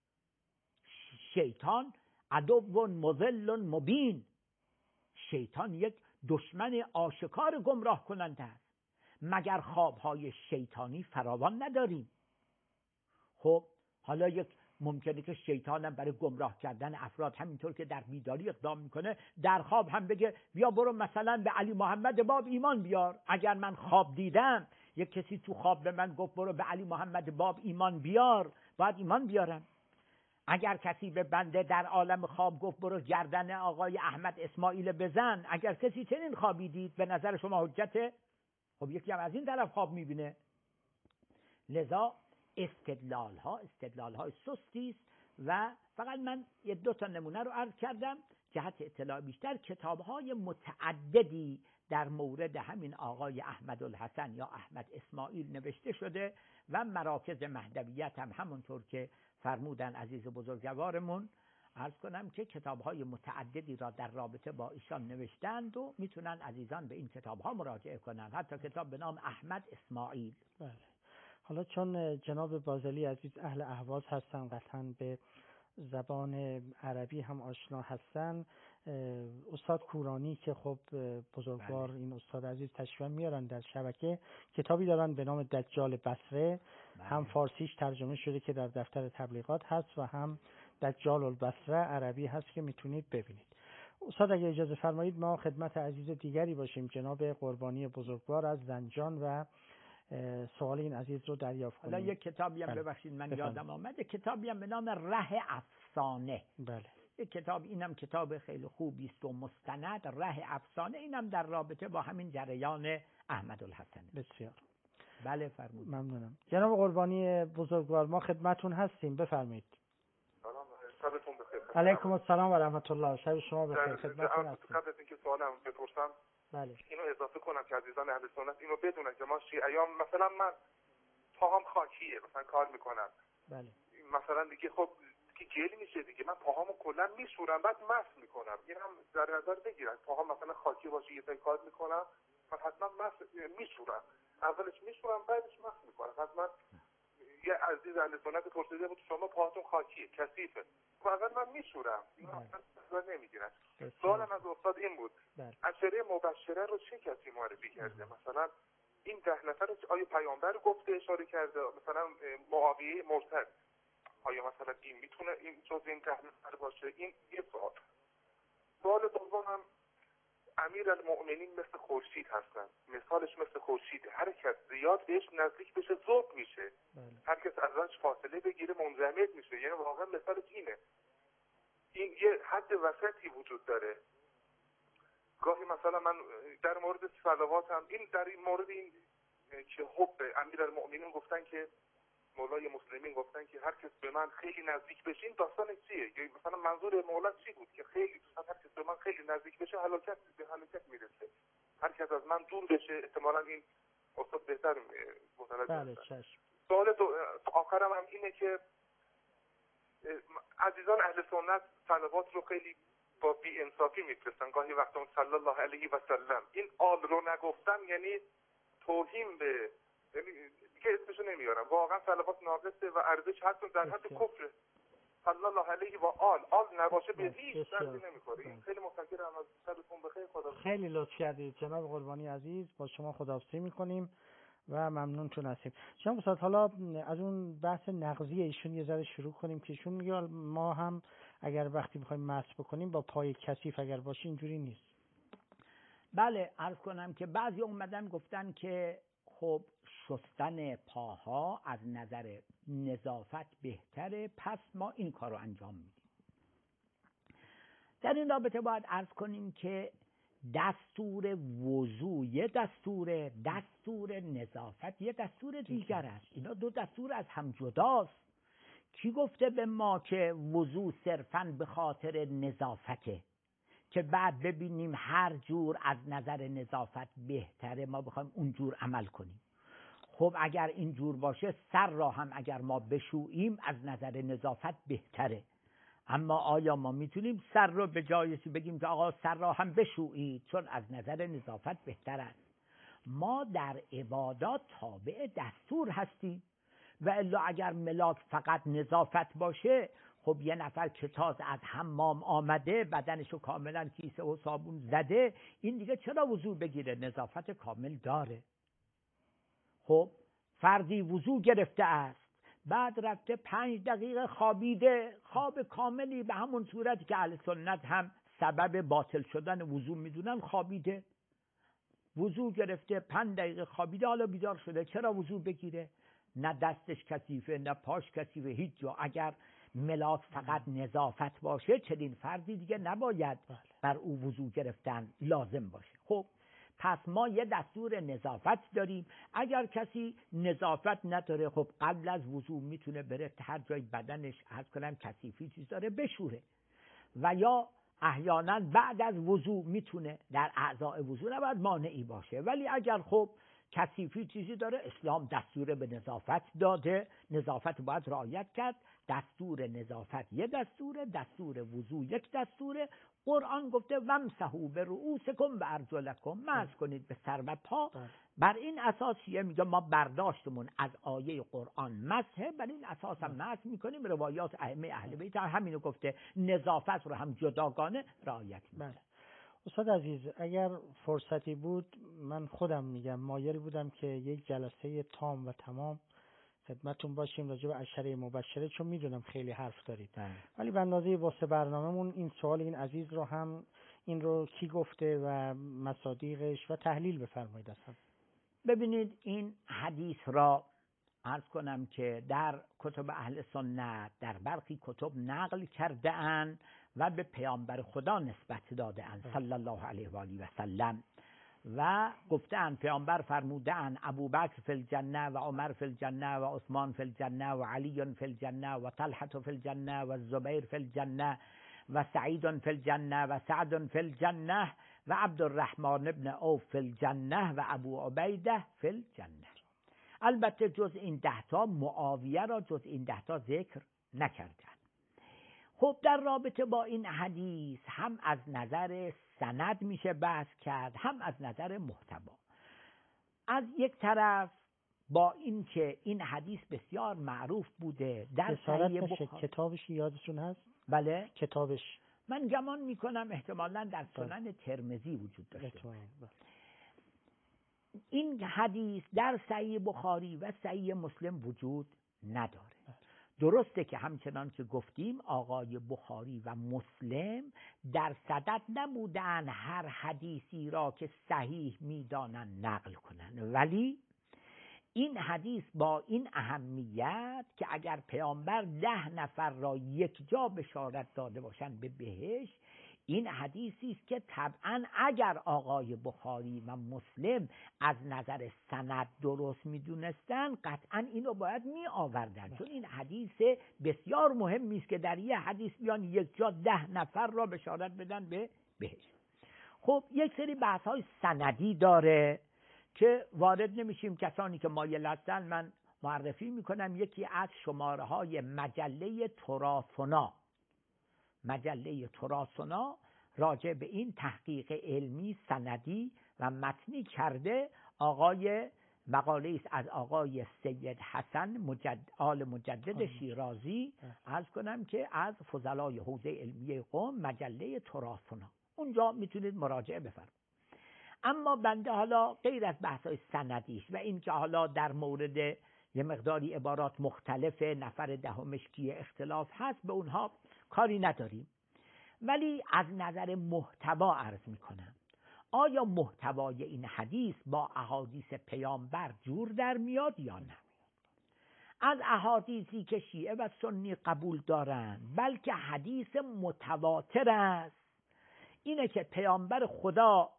شیطان عدو مضل مبین، شیطان یک دشمن آشکار گمراه کننده است. مگر خوابهای شیطانی فراوان نداریم؟ خب حالا یک ممکنه که شیطانم برای گمراه کردن افراد همینطور که در بیداری اقدام میکنه، در خواب هم بگه بیا برو مثلا به علی محمد باب ایمان بیار. اگر من خواب دیدم یک کسی تو خواب به من گفت برو به علی محمد باب ایمان بیار، باید ایمان بیارم. اگر کسی به بنده در عالم خواب گفت برو گردن آقای احمد اسماعیل بزن، اگر کسی چنین خوابی دید، به نظر شما حجته؟ خب یکی هم از این طرف خواب میبینه. لذا استدلال های سستی است و فقط من یه 2 تا نمونه رو عرض کردم جهت اطلاع بیشتر. کتاب‌های متعددی در مورد همین آقای احمد الحسن یا احمد اسماعیل نوشته شده و مراکز مهدویت هم همونطور که فرمودن عزیز بزرگوارمون، عرض کنم که کتاب‌های متعددی را در رابطه با ایشان نوشتند و میتونن عزیزان به این کتاب‌ها مراجعه کنن، حتی کتاب به نام احمد اسماعیل. بله. حالا چون جناب بازلی عزیز اهل اهواز هستن، قطعاً به زبان عربی هم آشنا هستن، استاد کورانی که خب بزرگوار این استاد عزیز تشریف میارن در شبکه، کتابی دارن به نام دجال بصره، هم فارسیش ترجمه شده که در دفتر تبلیغات هست و هم دجال البصره عربی هست که میتونید ببینید. استاد اگه اجازه فرمایید ما خدمت عزیز دیگری باشیم، جناب قربانی بزرگوار از زنجان، و سوال این عزیز رو دریافت کنیم. حالا یک کتابی هم ببخشید من یادم آمد، یک به نام ره افسانه. بله. یک کتاب، اینم کتاب خیلی خوبی است و مستند، ره افسانه، اینم در رابطه با همین جریان احمدالحسن. بسیار. بله فرمایید. ممنونم. جناب قربانی بزرگوار ما خدمتون هستیم، بفرمایید. سلام، شبتون بخیر. علیکم السلام و رحمت الله. شب شما بخیر. خدمتتون هستیم. قبل از اینکه سوالم بپرسم، بله، اینو اضافه کنم که عزیزان اهل سنت اینو بدونن که ما شیعیان مثلا من پاهام خاکیه مثلا کار میکنم، بله، مثلا دیگه خب که گل میشه دیگه، من پاهامو کلا میشورم بعد مسح میکنم، اینم در نظر بگیرن. پاهام مثلا خاکی باشه یه کار میکنم، من حتما میشورم، اولش میشورم بعدش مسح میکنم. حتما یه عزیز اهل سنت پرسیده بود شما پاهاتون خاکیه، کثیفه، اول من میشورم، اینو اصلا نمیگیرن. سوالم از استاد این بود، عشره مبشره رو چه کسی معرفی کرده؟ مثلا این 10 نفر آیا پیامبر گفته اشاره کرده؟ مثلا معاویه مرتد آیا مثلا این میتونه این جز این 10 نفر باشه؟ این یه سوال. سوال دومم، امیرالمؤمنین مثل خورشید هستن، مثالش مثل خورشیده، هر کس زیاد بهش نزدیک بشه ذوب میشه، هر کس ازش فاصله بگیره منجمد میشه، یعنی واقعا مثالش اینه. این یه حد وسطی وجود داره. گاهی مثلا من در مورد صلواتم در این مورد این که حب امیرالمؤمنین گفتن که مولای مسلمین گفتن که هر کس به من خیلی نزدیک بشین، داستان چیه؟ مثلا منظور مولا چی بود که خیلی هر کس به من خیلی نزدیک بشه به هلاکت میرسه، هر کس از من دور بشه احتمالاً این استاد بهتر متوجه بشه. سوال آخرم هم اینه که عزیزان اهل سنت صلوات رو خیلی با بی انصافی میفرستن، گاهی وقتا صلی الله علیه و سلم، این آل رو نگفتن یعنی توهین به، یعنی دیگه اسمشو نمیارم، واقعا صلوات ناقصه و ارزش حتی در حد کفر. صلی الله علیه و آل نباشه به هیچ دردی نمیخوره. این خیلی متشکرم از شبتون بخیر. خدا خیلی لطف کردید جناب قربانی عزیز، با شما خداحافظی میکنیم و ممنونتون هستیم. جناب استاد حالا از اون بحث نقضی ایشون یه ذره شروع کنیم که ایشون میگه ما هم اگر وقتی میخوایم مسح بکنیم با پای کثیف اگر باشه اینجوری نیست. بله، عرض کنم که بعضی اومدن گفتن که خب شستن پاها از نظر نظافت بهتره، پس ما این کار رو انجام میدیم. در این رابطه باید عرض کنیم که دستور وضو یه دستور، دستور نظافت یه دستور دیگر است. اینا دو دستور از هم جداست. کی گفته به ما که وضو صرفاً به خاطر نظافته که بعد ببینیم هر جور از نظر نظافت بهتره ما بخوایم اونجور عمل کنیم؟ خب اگر اینجور باشه سر را هم اگر ما بشوییم از نظر نظافت بهتره، اما آیا ما میتونیم سر رو به جایشی بگیم که آقا سر را هم بشویید چون از نظر نظافت بهتر است؟ ما در عبادات تابع دستور هستیم و الا اگر ملاک فقط نظافت باشه، خب یه نفر که تازه از حمام آمده بدنشو کاملا کیسه و صابون زده، این دیگه چرا وضو بگیره؟ نظافت کامل داره. خب فردی وضو گرفته است، بعد رفته 5 دقیقه خوابیده، خواب کاملی به همون صورتی که اهل سنت هم سبب باطل شدن وضو میدونن، خوابیده، وضو گرفته 5 دقیقه خوابیده، حالا بیدار شده، چرا وضو بگیره؟ نه دستش کثیفه نه پاش کثیفه، هیچ جا. اگر ملاک فقط نظافت باشه چنین فردی دیگه نباید بر او وضو گرفتن لازم باشه. خب پس ما یه دستور نظافت داریم. اگر کسی نظافت نداره، خب قبل از وضو میتونه بره هر جای بدنش عرض کنم کثیفی چیز داره بشوره، و یا احیانا بعد از وضو میتونه در اعضاء وضو نباید مانعی باشه. ولی اگر خب کثیفی چیزی داره؟ اسلام دستور به نظافت داده، نظافت باید رعایت کرد. دستور نظافت یک دستوره، دستور وضو یک دستوره. قرآن گفته وامسحوا برؤوسکم و ارجلکم، مسح کنید به سر و پا. بر این اساس میگه ما برداشتمون از آیه قرآن مسحه، بر این اساس هم مسح میکنیم. روایات ائمه اهل بیت همینو گفته، نظافت رو هم جداگانه رعایت میکنه. استاد عزیز، اگر فرصتی بود من خودم میگم مایل بودم که یک جلسه تام و تمام خدمتتون باشیم راجع به عشره مبشره، چون میدونم خیلی حرف دارید. ولی به اندازه واسه برنامه‌مون این سوال این عزیز رو هم، این رو کی گفته و مصادیقش و تحلیل بفرمایید اصلا. ببینید این حدیث را عرض کنم که در کتب اهل سنت در برخی کتب نقل کرده اند و به پیامبر خدا نسبت داده اند صلی الله علیه و آله و سلم و گفتند پیامبر فرمودند ابوبکر فی الجنه و عمر فی الجنه و عثمان فی الجنه و علی فی الجنه و طلحه فی الجنه و الزبیر فی الجنه و سعید فی الجنه و سعد فی الجنه و عبدالرحمن ابن عوف فی الجنه و ابو عبیده فی الجنه. البته جز این 10 معاویه را جز این 10 ذکر نکردند. خب در رابطه با این حدیث هم از نظر سند میشه بحث کرد، هم از نظر محتوا. از یک طرف با این که این حدیث بسیار معروف بوده در صحیح بخاری، کتابش یادتون هست؟ بله، کتابش من گمان میکنم احتمالاً در سنن ترمذی وجود داشته. این حدیث در صحیح بخاری و صحیح مسلم وجود نداره. درسته که همچنان که گفتیم آقای بخاری و مسلم در صدد نبودن هر حدیثی را که صحیح میدانن نقل کنن، ولی این حدیث با این اهمیت که اگر پیامبر 10 نفر را یک جا بشارت داده باشند به بهشت، این حدیثی است که طبعا اگر آقای بخاری و مسلم از نظر سند درست میدونستن قطعا اینو باید می آوردن، چون این حدیث بسیار مهمی است که در یه حدیث بیان یک جا 10 نفر را بشارت بدن به بهشت. خب یک سری بحث های سندی داره که وارد نمیشیم. کسانی که مایل هستن من معرفی میکنم. یکی از شماره های مجله تراثنا راجع به این تحقیق علمی سندی و متنی کرده. مقاله است از آقای سید حسن آل مجدد شیرازی، عرض کنم که از فضلای حوزه علمی قم، مجله تراثنا، اونجا میتونید مراجعه بفرمایید. اما بنده حالا غیر از بحث‌های سندیش و این که حالا در مورد یه مقداری عبارات مختلفه، نفر دهمش کیه اختلاف هست، به اونها کاری نداریم. ولی از نظر محتوا عرض میکنم، آیا محتوای این حدیث با احادیث پیامبر جور در میاد یا نه؟ از احادیثی که شیعه و سنی قبول دارن، بلکه حدیث متواتر است، اینه که پیامبر خدا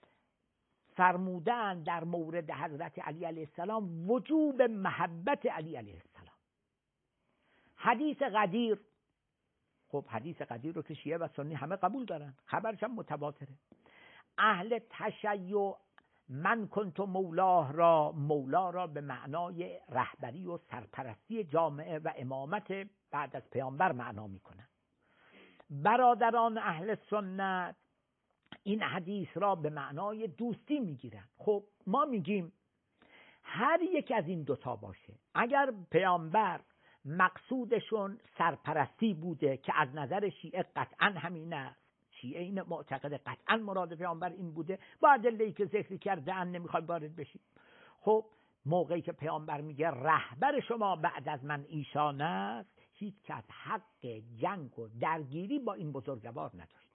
فرمودن در مورد حضرت علی علیه السلام وجوب محبت علی علیه السلام. حدیث قدیر، خب حدیث قدیر رو که شیعه و سنی همه قبول دارن، خبرش هم متواتره. اهل تشیع من کنت مولاه را، مولا را به معنای رهبری و سرپرستی جامعه و امامت بعد از پیامبر معنا میکنن. برادران اهل سنت این حدیث را به معنای دوستی میگیرن. خب ما میگیم هر یک از این 2 باشه. اگر پیامبر مقصودشون سرپرستی بوده که از نظر شیعه قطعا همین است، شیعه این معتقد قطعا مراد پیامبر این بوده، با ادله‌ای که ذکر کردن نمیخوایم وارد بشیم. خب موقعی که پیامبر میگه رهبر شما بعد از من ایشان است، هیچ کس حق جنگ و درگیری با این بزرگوار نداشت.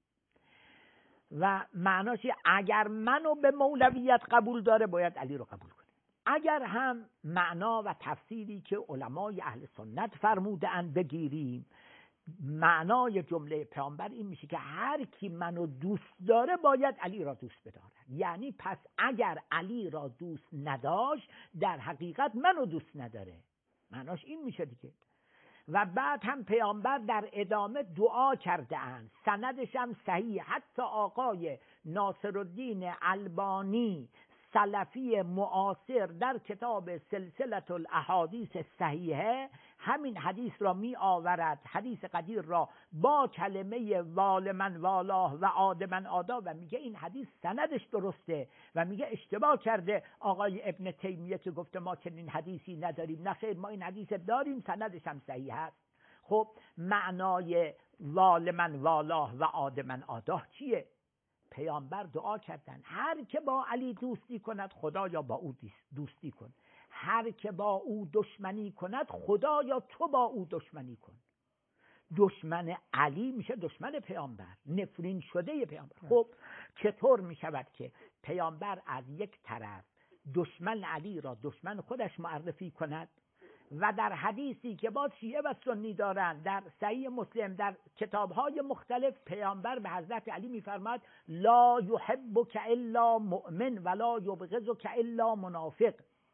و معناش اگر منو به مولویت قبول داره باید علی رو قبول کنه. اگر هم معنا و تفسیری که علمای اهل سنت فرمودن بگیریم، معنای جمله پیامبر این میشه که هر کی منو دوست داره باید علی را دوست بداره. یعنی پس اگر علی را دوست نداشت در حقیقت منو دوست نداره. معناش این میشه دیگه. و بعد هم پیامبر در ادامه دعا کرده اند، سندش هم صحیح. حتی آقای ناصرالدین البانی سلفی معاصر در کتاب سلسله الاحادیث صحیحه همین حدیث را می آورد، حدیث قدیر را با کلمه وال من والاه و عاد من عادا، و میگه این حدیث سندش درسته و میگه اشتباه کرده آقای ابن تیمیه که گفته ما چنین حدیثی نداریم. نه خیر، ما این حدیث داریم، سندش هم صحیح هست. خب معنای وال من والاه و عاد من عادا چیه؟ پیامبر دعا کردن هر که با علی دوستی کند خدایا با او دوستی کن، هر که با او دشمنی کند خدایا تو با او دشمنی کن. دشمن علی میشه دشمن پیامبر، نفرین شده پیامبر. خب چطور میشود که پیامبر از یک طرف دشمن علی را دشمن خودش معرفی کند و در حدیثی که با شیعه و سنی دارند در صحیح مسلم در کتاب‌های مختلف پیامبر به حضرت علی می‌فرماید لا یحبک الا مؤمن ولا یبغضک الا منافق،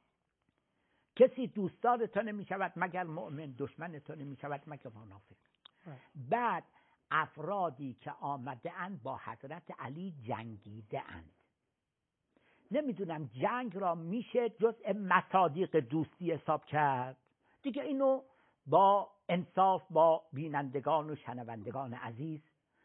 کسی دوستدار تو نمی‌شود مگر مؤمن، دشمن تو نمی‌شود مگر منافق. بعد افرادی که آمده اند با حضرت علی جنگیده اند، نمیدونم جنگ را میشه جزء مصادیق دوستی حساب کرد دیگه. اینو با انصاف با بینندگان و شنوندگان عزیز،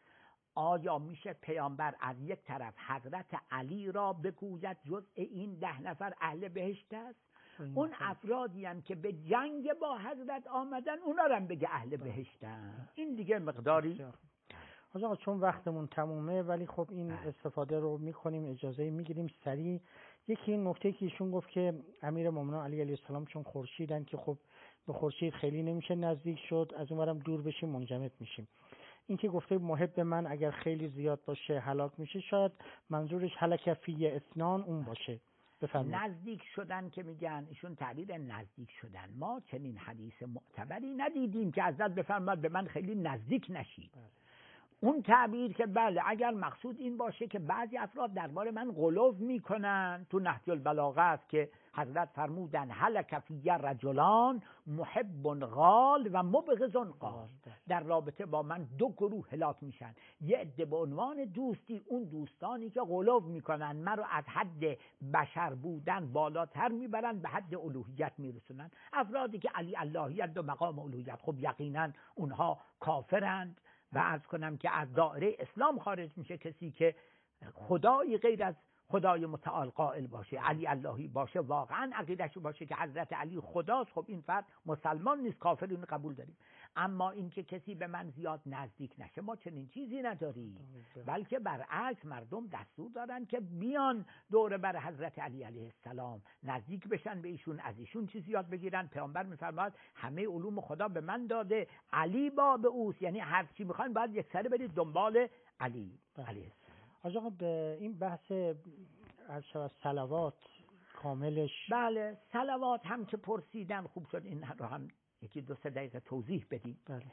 آیا میشه پیامبر از یک طرف حضرت علی را بگوید جزء این 10 نفر اهل بهشت است، اون افرادی هم که به جنگ با حضرت آمدن اونا رو هم بگه اهل بهشتن؟ این دیگه مقداری. آقا چون وقتمون تمومه ولی خب این استفاده رو میکنیم، اجازه میگیریم سریع. یکی نکته که ایشون گفت که امیرالمومنین علی علیه السلام چون خورشیدن که خب به خورشید خیلی نمیشه نزدیک شد، از اونورم دور بشیم منجمد میشیم. این که گفته محب من اگر خیلی زیاد باشه هلاک میشه، شاید منظورش هلک فی اسنان اون باشه. بفرمایید. نزدیک شدن که میگن ایشون تعبیر نزدیک شدن، ما چنین حدیث معتبری ندیدیم که حضرت بفرماد به من خیلی نزدیک نشید. اون تعبیر که بله اگر مقصود این باشه که بعضی افراد درباره من غلو میکنن، تو نهج البلاغه است که حضرت فرمودن هلک فی رجلان محب غال و مبغض قال، در رابطه با من 2 گروه هلاک میشن، یه عده به عنوان دوستی اون دوستانی که غلو میکنن مرا از حد بشر بودن بالاتر میبرن به حد الوهیت میرسونن، افرادی که علی اللهیت و مقام الوهیت خب یقینا اونها کافرند و عرض کنم که از دایره اسلام خارج میشه کسی که خدایی غیر از خدای متعال قائل باشه، علی اللهی باشه، واقعا عقیدش باشه که حضرت علی خداست. خب این فرد مسلمان نیست، کافر، اینو قبول داریم. اما این که کسی به من زیاد نزدیک نشه، ما چنین چیزی نداریم، بلکه برعکس مردم دستور دارن که بیان دور بر حضرت علی علیه السلام نزدیک بشن، به ایشون از ایشون چیزی یاد بگیرن. پیامبر میفرماد همه علوم خدا به من داده، علی باب اوست، یعنی هر چی میخواین باید یک سره برید دنبال علی علیه السلام. آقا به این بحث از صلوات کاملش، بله صلوات هم که پرسیدن خوب شد این رو هم 1-2-3 دقیقه توضیح بدیم. بله.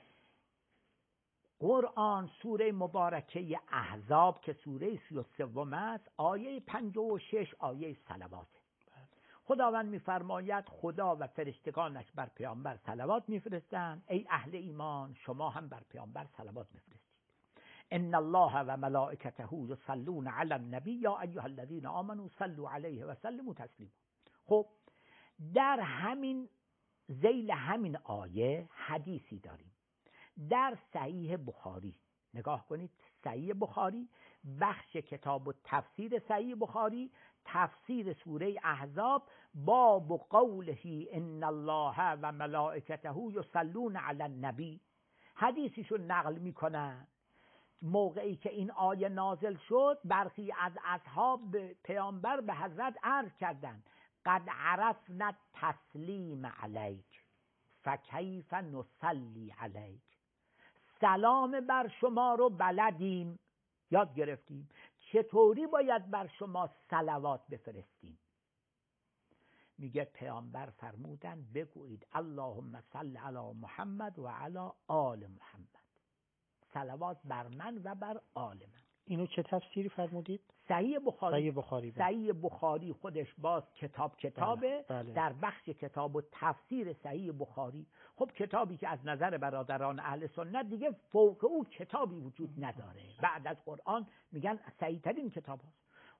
قرآن سوره مبارکه احزاب که سوره 33 است، آیه 56 آیه صلوات. خداوند میفرماید خدا و فرشتگانش بر پیامبر صلوات میفرستند، ای اهل ایمان شما هم بر پیامبر صلوات بفرستید. ان الله و ملائکته یصلون علی النبی یا ایها الذین آمنوا صلوا علیه و سلموا تسلیما. خب در همین ذیل همین آیه حدیثی داریم در صحیح بخاری. نگاه کنید، صحیح بخاری بخش کتاب و تفسیر صحیح بخاری، تفسیر سوره احزاب، باب قوله ان الله و ملائکته یصلون علی النبی، حدیثیشو نقل میکنن. موقعی که این آیه نازل شد برخی از اصحاب پیامبر به حضرت عرض کردند قد عرفنا تسلیم علیک فکیف نصلی علیک، سلام بر شما رو بلدیم، یاد گرفتیم، چطوری باید بر شما صلوات بفرستیم. میگه پیامبر فرمودن بگویید اللهم صل علی محمد و علی آل محمد، صلوات بر من و بر آل من. اینو چه تفسیری فرمودید؟ صحیح بخاری. صحیح بخاری. صحیح بخاری خودش باز کتابه. بله. در بخش کتاب و تفسیر صحیح بخاری، خب کتابی که از نظر برادران اهل سنت دیگه فوق او کتابی وجود نداره، بعد از قرآن میگن صحیح ترین کتاب هست. خب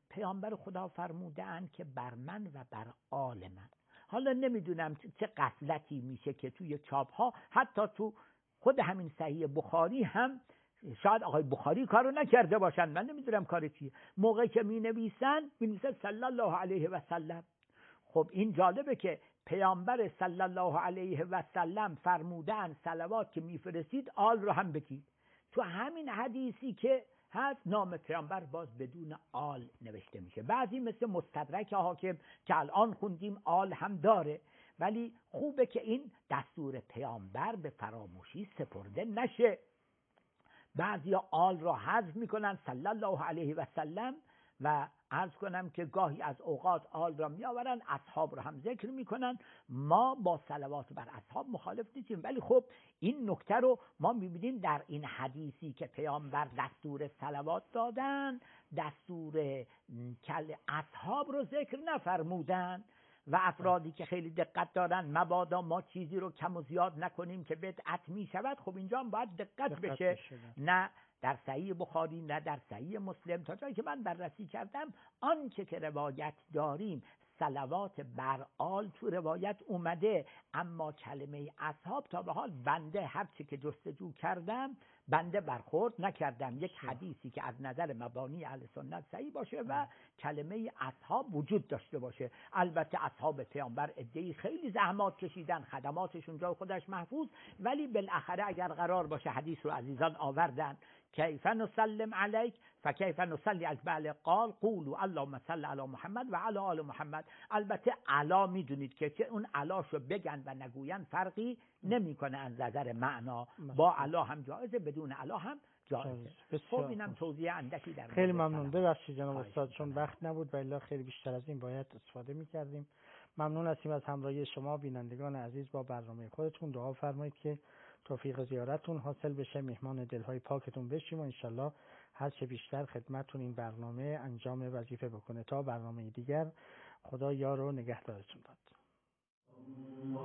پیامبر خدا فرمودن که بر من و بر آل من. حالا نمیدونم چه غفلتی میشه که توی چاپ‌ها، حتی تو خود همین صحیح بخاری هم شاید آقای بخاری کارو نکرده باشن، من نمیدونم کار چیه، موقعی که مینویسن صلی الله علیه و سلم. خب این جالبه که پیامبر صلی الله علیه و سلم فرمودن صلوات که میفرستید آل رو هم بگید. تو همین حدیثی که هست نام پیامبر باز بدون آل نوشته میشه. بعضی مثل مستدرک حاکم که الان خوندیم آل هم داره، ولی خوبه که این دستور پیامبر به فراموشی سپرده نشه. بعضی آل را حذف میکنن صلی الله علیه و سلم و عرض کنم که گاهی از اوقات آل را میآورن، اصحاب را هم ذکر میکنن. ما با صلوات بر اصحاب مخالف نیستیم، ولی خب این نکته رو ما میبینیم در این حدیثی که پیامبر دستور صلوات دادن، دستور کل اصحاب رو ذکر نفرمودن و افرادی که خیلی دقت دارن مبادا ما چیزی رو کم و زیاد نکنیم که بدعت می شود. خب اینجا هم باید دقت بشه، نه در صحیح بخاری نه در صحیح مسلم. تا جایی که من بررسی کردم آنچه که روایت داریم صلوات بر آل تو روایت اومده، اما کلمه اصحاب تا به حال بنده هر چی که جستجو کردم بنده برخورد نکردم یک حدیثی که از نظر مبانی اهل سنت صحیح باشه و کلمه اصحاب وجود داشته باشه. البته اصحاب پیامبر عده‌ای خیلی زحمات کشیدن، خدماتشون جای خودش محفوظ، ولی بالاخره اگر قرار باشه حدیث رو عزیزان آوردن کیف نسلم علیک فکیف نصلی از بعد قال قولوا اللهم صل علی محمد و علی آل محمد. البته علا میدونید که چه اون علاشو بگن و نگوین فرقی نمیکنه از نظر معنا، با علا هم جایزه بدون علا هم جایزه. خب اینم توضیح اندکی در خیلی ممنون. ببخشید جناب استاد چون وقت نبود و الا خیلی بیشتر از این باید استفاده میکردیم. ممنون هستیم از همراهی شما بینندگان عزیز با برنامه خودتون. دعا فرمایید که توفیق زیارتتون حاصل بشه، مهمان دلهای پاکتون بشیم و انشالله هر چه بیشتر خدمتتون این برنامه انجام وظیفه بکنه. تا برنامه دیگر خدا یار و نگهدارتون باد.